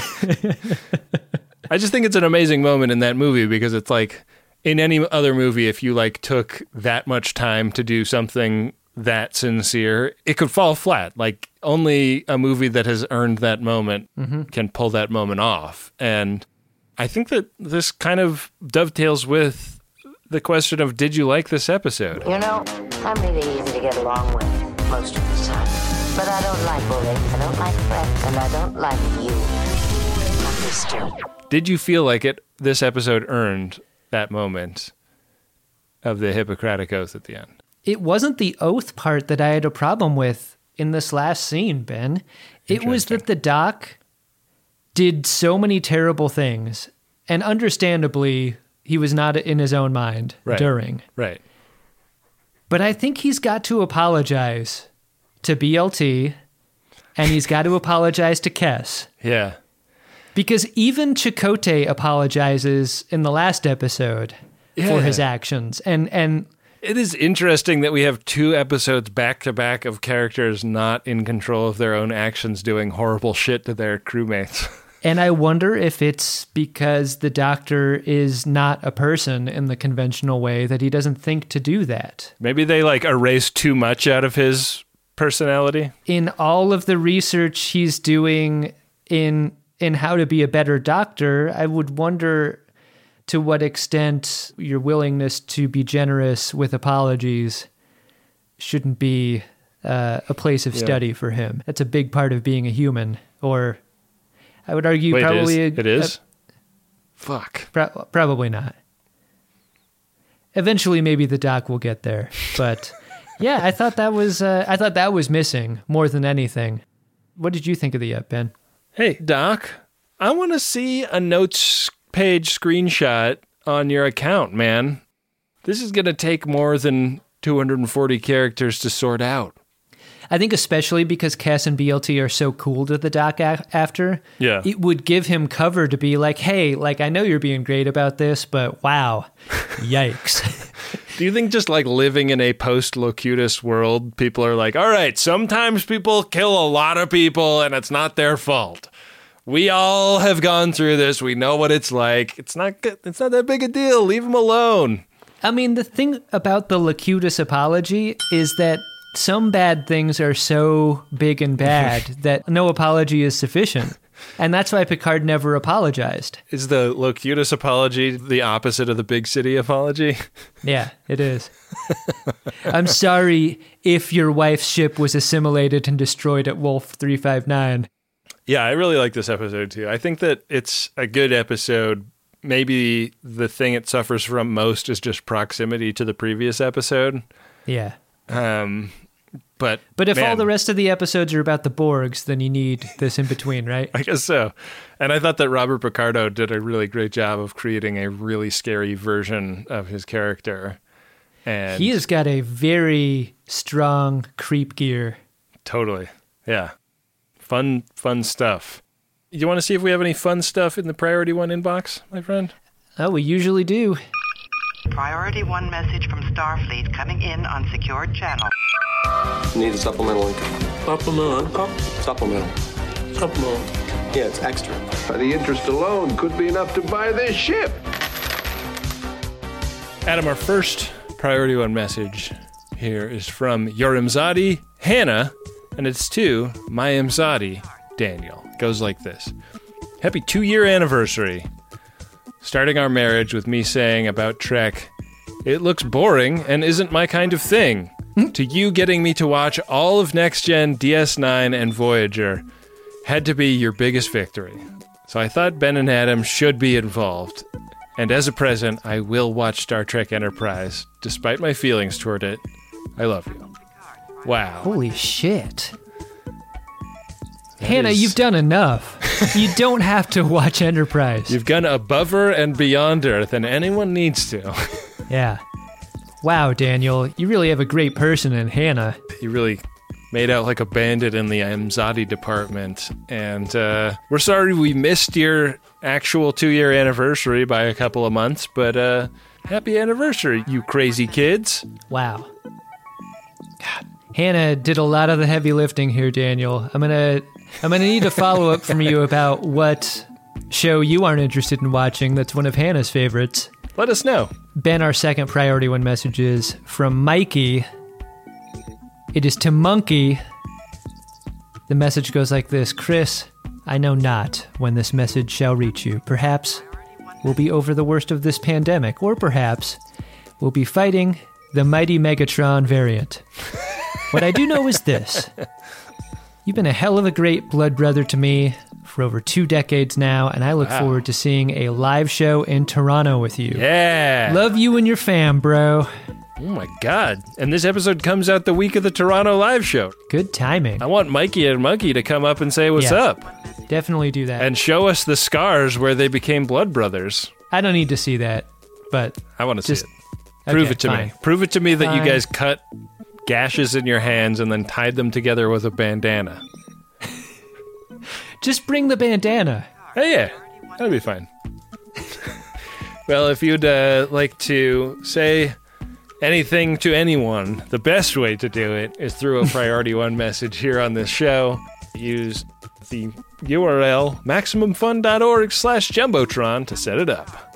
I just think it's an amazing moment in that movie because it's like, in any other movie, if you, like, took that much time to do something that sincere, it could fall flat. Like, only a movie that has earned that moment can pull that moment off. And I think that this kind of dovetails with the question of, did you like this episode? You know, I'm really easy to get along with most of the time. But I don't like bullying, I don't like threats, and I don't like you. Mister. Did you feel like this episode earned that moment of the Hippocratic Oath at the end? It wasn't the oath part that I had a problem with in this last scene, Ben. It was that the doc did so many terrible things, and understandably, he was not in his own mind during. Right. But I think he's got to apologize to BLT, and he's got to apologize to Kess. Yeah. Because even Chakotay apologizes in the last episode for his actions. And it is interesting that we have 2 episodes back-to-back of characters not in control of their own actions doing horrible shit to their crewmates. And I wonder if it's because the doctor is not a person in the conventional way that he doesn't think to do that. Maybe they, like, erase too much out of his personality. In all of the research he's doing in how to be a better doctor, I would wonder to what extent your willingness to be generous with apologies shouldn't be a place of study for him. That's a big part of being a human, or I would argue probably... It is? Fuck. Probably not. Eventually, maybe the doc will get there, but yeah, I thought that was missing more than anything. What did you think of the Ben? Hey, Doc, I want to see a notes page screenshot on your account, man. This is going to take more than 240 characters to sort out. I think especially because Cass and BLT are so cool to the Doc after, it would give him cover to be like, hey, like, I know you're being great about this, but wow, yikes. Do you think just like living in a post-Locutus world, people are like, all right, sometimes people kill a lot of people and it's not their fault. We all have gone through this. We know what it's like. It's not that big a deal. Leave them alone. I mean, the thing about the Locutus apology is that some bad things are so big and bad that no apology is sufficient. And that's why Picard never apologized. Is the Locutus apology the opposite of the big city apology? Yeah, it is. I'm sorry if your wife's ship was assimilated and destroyed at Wolf 359. Yeah, I really like this episode too. I think that it's a good episode. Maybe the thing it suffers from most is just proximity to the previous episode. Yeah. But if all the rest of the episodes are about the Borgs, then you need this in between, right? I guess so. And I thought that Robert Picardo did a really great job of creating a really scary version of his character. And he has got a very strong creep gear. Totally. Yeah. Fun stuff. You want to see if we have any fun stuff in the Priority 1 inbox, my friend? Oh, we usually do. Priority 1 message from Starfleet coming in on secured channel. Need a supplemental income. Supplemental income? Supplemental. Yeah, it's extra. The interest alone could be enough to buy this ship. Adam, our first Priority 1 message here is from Your Imzadi, Hannah, and it's to my Imzadi, Daniel. It goes like this. Happy 2-year anniversary. Starting our marriage with me saying about Trek, it looks boring and isn't my kind of thing, to you getting me to watch all of Next Gen, DS9, and Voyager had to be your biggest victory. So I thought Ben and Adam should be involved. And as a present, I will watch Star Trek Enterprise, despite my feelings toward it. I love you. Wow. Holy shit. Hannah, you've done enough. You don't have to watch Enterprise. You've gone above her and beyond her than anyone needs to. Yeah. Wow, Daniel, you really have a great person in Hannah. You really made out like a bandit in the Imzadi department. And we're sorry we missed your actual 2-year anniversary by a couple of months, but happy anniversary, you crazy kids. Wow. God. Hannah did a lot of the heavy lifting here, Daniel. I'm gonna need a follow-up from you about what show you aren't interested in watching that's one of Hannah's favorites. Let us know. Ben, our second Priority 1 message is from Mikey. It is to Monkey. The message goes like this. Chris, I know not when this message shall reach you. Perhaps we'll be over the worst of this pandemic, or perhaps we'll be fighting the mighty Megatron variant. What I do know is this. You've been a hell of a great blood brother to me for over 2 decades now, and I look forward to seeing a live show in Toronto with you. Yeah. Love you and your fam, bro. Oh my God. And this episode comes out the week of the Toronto live show. Good timing. I want Mikey and Monkey to come up and say what's up. Definitely do that. And show us the scars where they became blood brothers. I don't need to see that, but I want to see it. Prove it to me. Prove it to me that you guys cut gashes in your hands and then tied them together with a bandana. Just bring the bandana. Oh, yeah. That'll be fine. Well, if you'd like to say anything to anyone, the best way to do it is through a Priority 1 message here on this show. Use the URL MaximumFun.org/Jumbotron to set it up.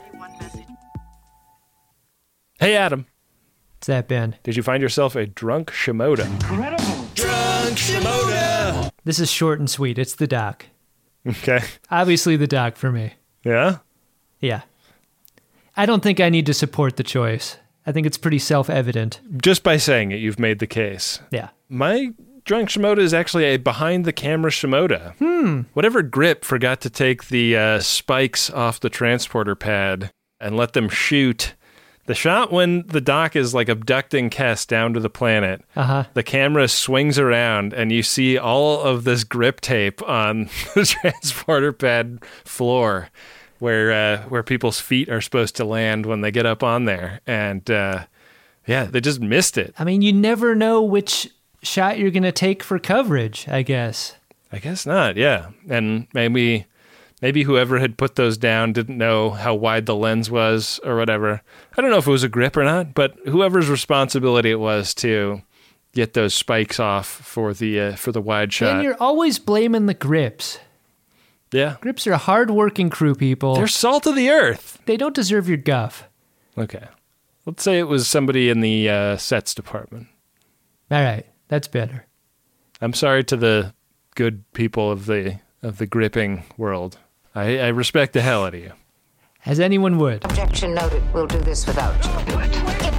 Hey, Adam. What's that, Ben? Did you find yourself a drunk Shimoda? Incredible. Drunk Shimoda! This is short and sweet. It's the doc. Okay. Obviously the doc for me. Yeah? Yeah. I don't think I need to support the choice. I think it's pretty self-evident. Just by saying it, you've made the case. Yeah. My drunk Shimoda is actually a behind-the-camera Shimoda. Whatever grip forgot to take the spikes off the transporter pad and let them shoot The shot when the Doc is like abducting Kes down to the planet, the camera swings around and you see all of this grip tape on the transporter pad floor where people's feet are supposed to land when they get up on there. And they just missed it. I mean, you never know which shot you're going to take for coverage, I guess. I guess not, yeah. And maybe whoever had put those down didn't know how wide the lens was or whatever. I don't know if it was a grip or not, but whoever's responsibility it was to get those spikes off for the wide shot. And you're always blaming the grips. Yeah. Grips are hard-working crew people. They're salt of the earth. They don't deserve your guff. Okay. Let's say it was somebody in the sets department. All right. That's better. I'm sorry to the good people of the gripping world. I respect the hell out of you. As anyone would. Objection noted. We'll do this without you. Do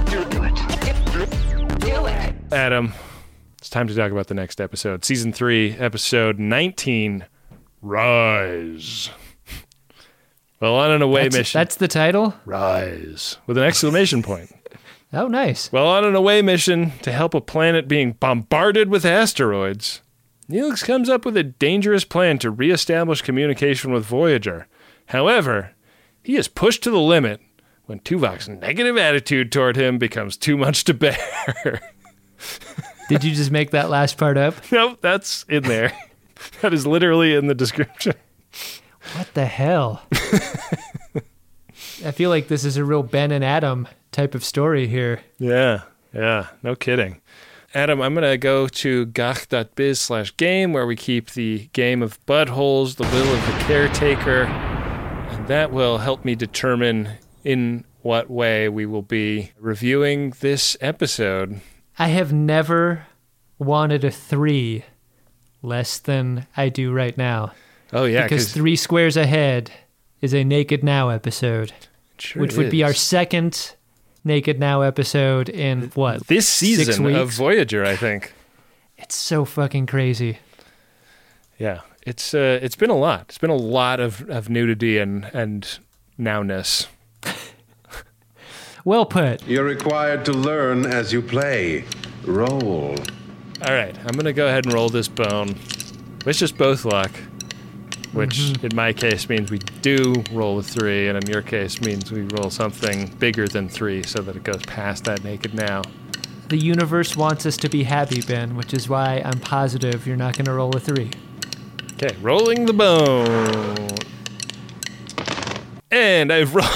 it. Adam, it's time to talk about the next episode. Season 3, episode 19, Rise. Well, on an away mission. That's the title? Rise. With an exclamation point. Oh, nice. Well, on an away mission to help a planet being bombarded with asteroids, Neelix comes up with a dangerous plan to reestablish communication with Voyager. However, he is pushed to the limit when Tuvok's negative attitude toward him becomes too much to bear. Did you just make that last part up? Nope, that's in there. That is literally in the description. What the hell? I feel like this is a real Ben and Adam type of story here. Yeah, no kidding. Adam, I'm going to go to gach.biz/game where we keep the game of buttholes, the will of the caretaker, and that will help me determine in what way we will be reviewing this episode. I have never wanted a 3 less than I do right now. Oh, yeah. Because 3 squares ahead is a Naked Now episode, which would be our second Naked Now episode in what? This season of Voyager, I think. It's so fucking crazy. Yeah, it's been a lot. It's been a lot of nudity and nowness. Well put. You're required to learn as you play. Roll. All right, I'm going to go ahead and roll this bone. Let's just both luck, which in my case means we do roll a 3, and in your case means we roll something bigger than 3 so that it goes past that Naked Now. The universe wants us to be happy, Ben, which is why I'm positive you're not going to roll a 3. Okay, rolling the bone. And I've rolled...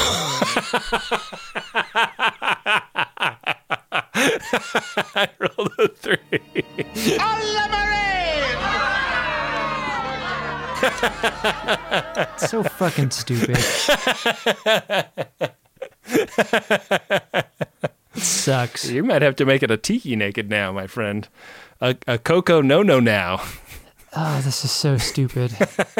I rolled a 3. It's so fucking stupid. It sucks. You might have to make it a Tiki Naked Now, my friend. A Coco No Now. Oh, this is so stupid.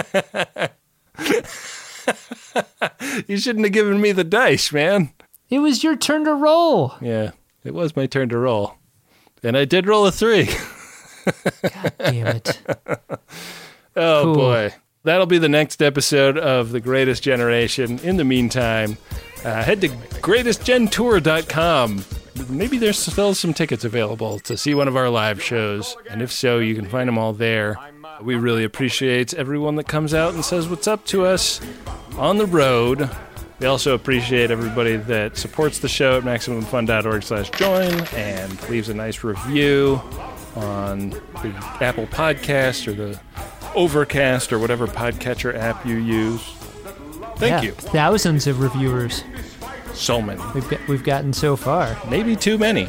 You shouldn't have given me the dice, man. It was your turn to roll. Yeah, it was my turn to roll. And I did roll a 3. God damn it. Oh, cool. Boy. That'll be the next episode of The Greatest Generation. In the meantime, head to greatestgentour.com. Maybe there's still some tickets available to see one of our live shows. And if so, you can find them all there. We really appreciate everyone that comes out and says what's up to us on the road. We also appreciate everybody that supports the show at MaximumFun.org/join and leaves a nice review on the Apple Podcast or the Overcast or whatever podcatcher app you use. Thank you. Thousands of reviewers. So many. We've gotten so far. Maybe too many.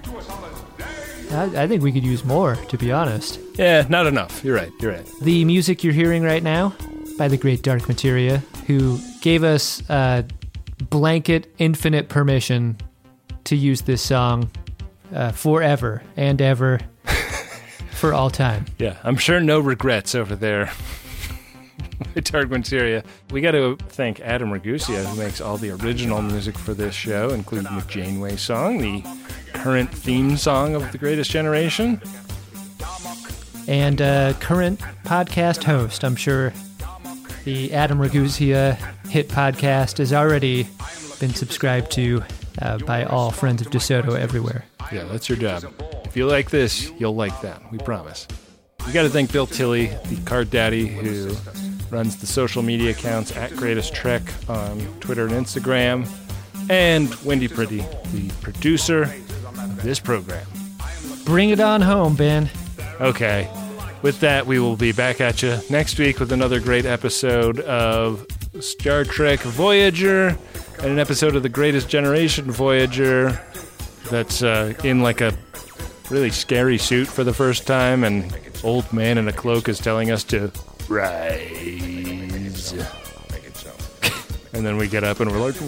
I think we could use more, to be honest. Yeah, not enough. You're right. The music you're hearing right now by the great Dark Materia, who gave us blanket infinite permission to use this song forever and ever for all time. Yeah, I'm sure no regrets over there. Dark Materia. We got to thank Adam Ragusea, who makes all the original music for this show, including the Janeway song, the current theme song of The Greatest Generation. And current podcast host. I'm sure the Adam Ragusea hit podcast has already been subscribed to by all friends of DeSoto everywhere. Yeah, that's your job. If you like this, you'll like that. We promise. We got to thank Bill Tilley, the card daddy who runs the social media accounts at Greatest Trek on Twitter and Instagram, and Wendy Pretty, the producer of this program. Bring it on home, Ben. Okay. With that, we will be back at you next week with another great episode of Star Trek Voyager and an episode of The Greatest Generation Voyager that's in like a really scary suit for the first time, and old man in a cloak is telling us to rise. And then we get up and we're like,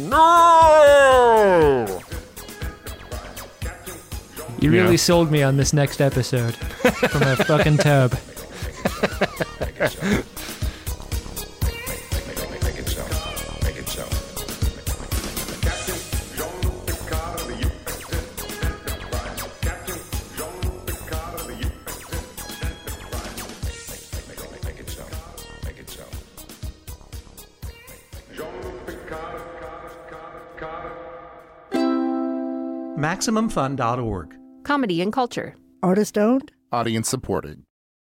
no! You really sold me on this next episode from a fucking tub. Make it so. Make it so. Make it so. Captain Jean-Luc Picard of the USS Enterprise. Captain Jean-Luc Picard of the USS Enterprise. Make it so. Make it so. Jean-Luc Picard. MaximumFun.org. Comedy and culture. Artist owned. Audience supported.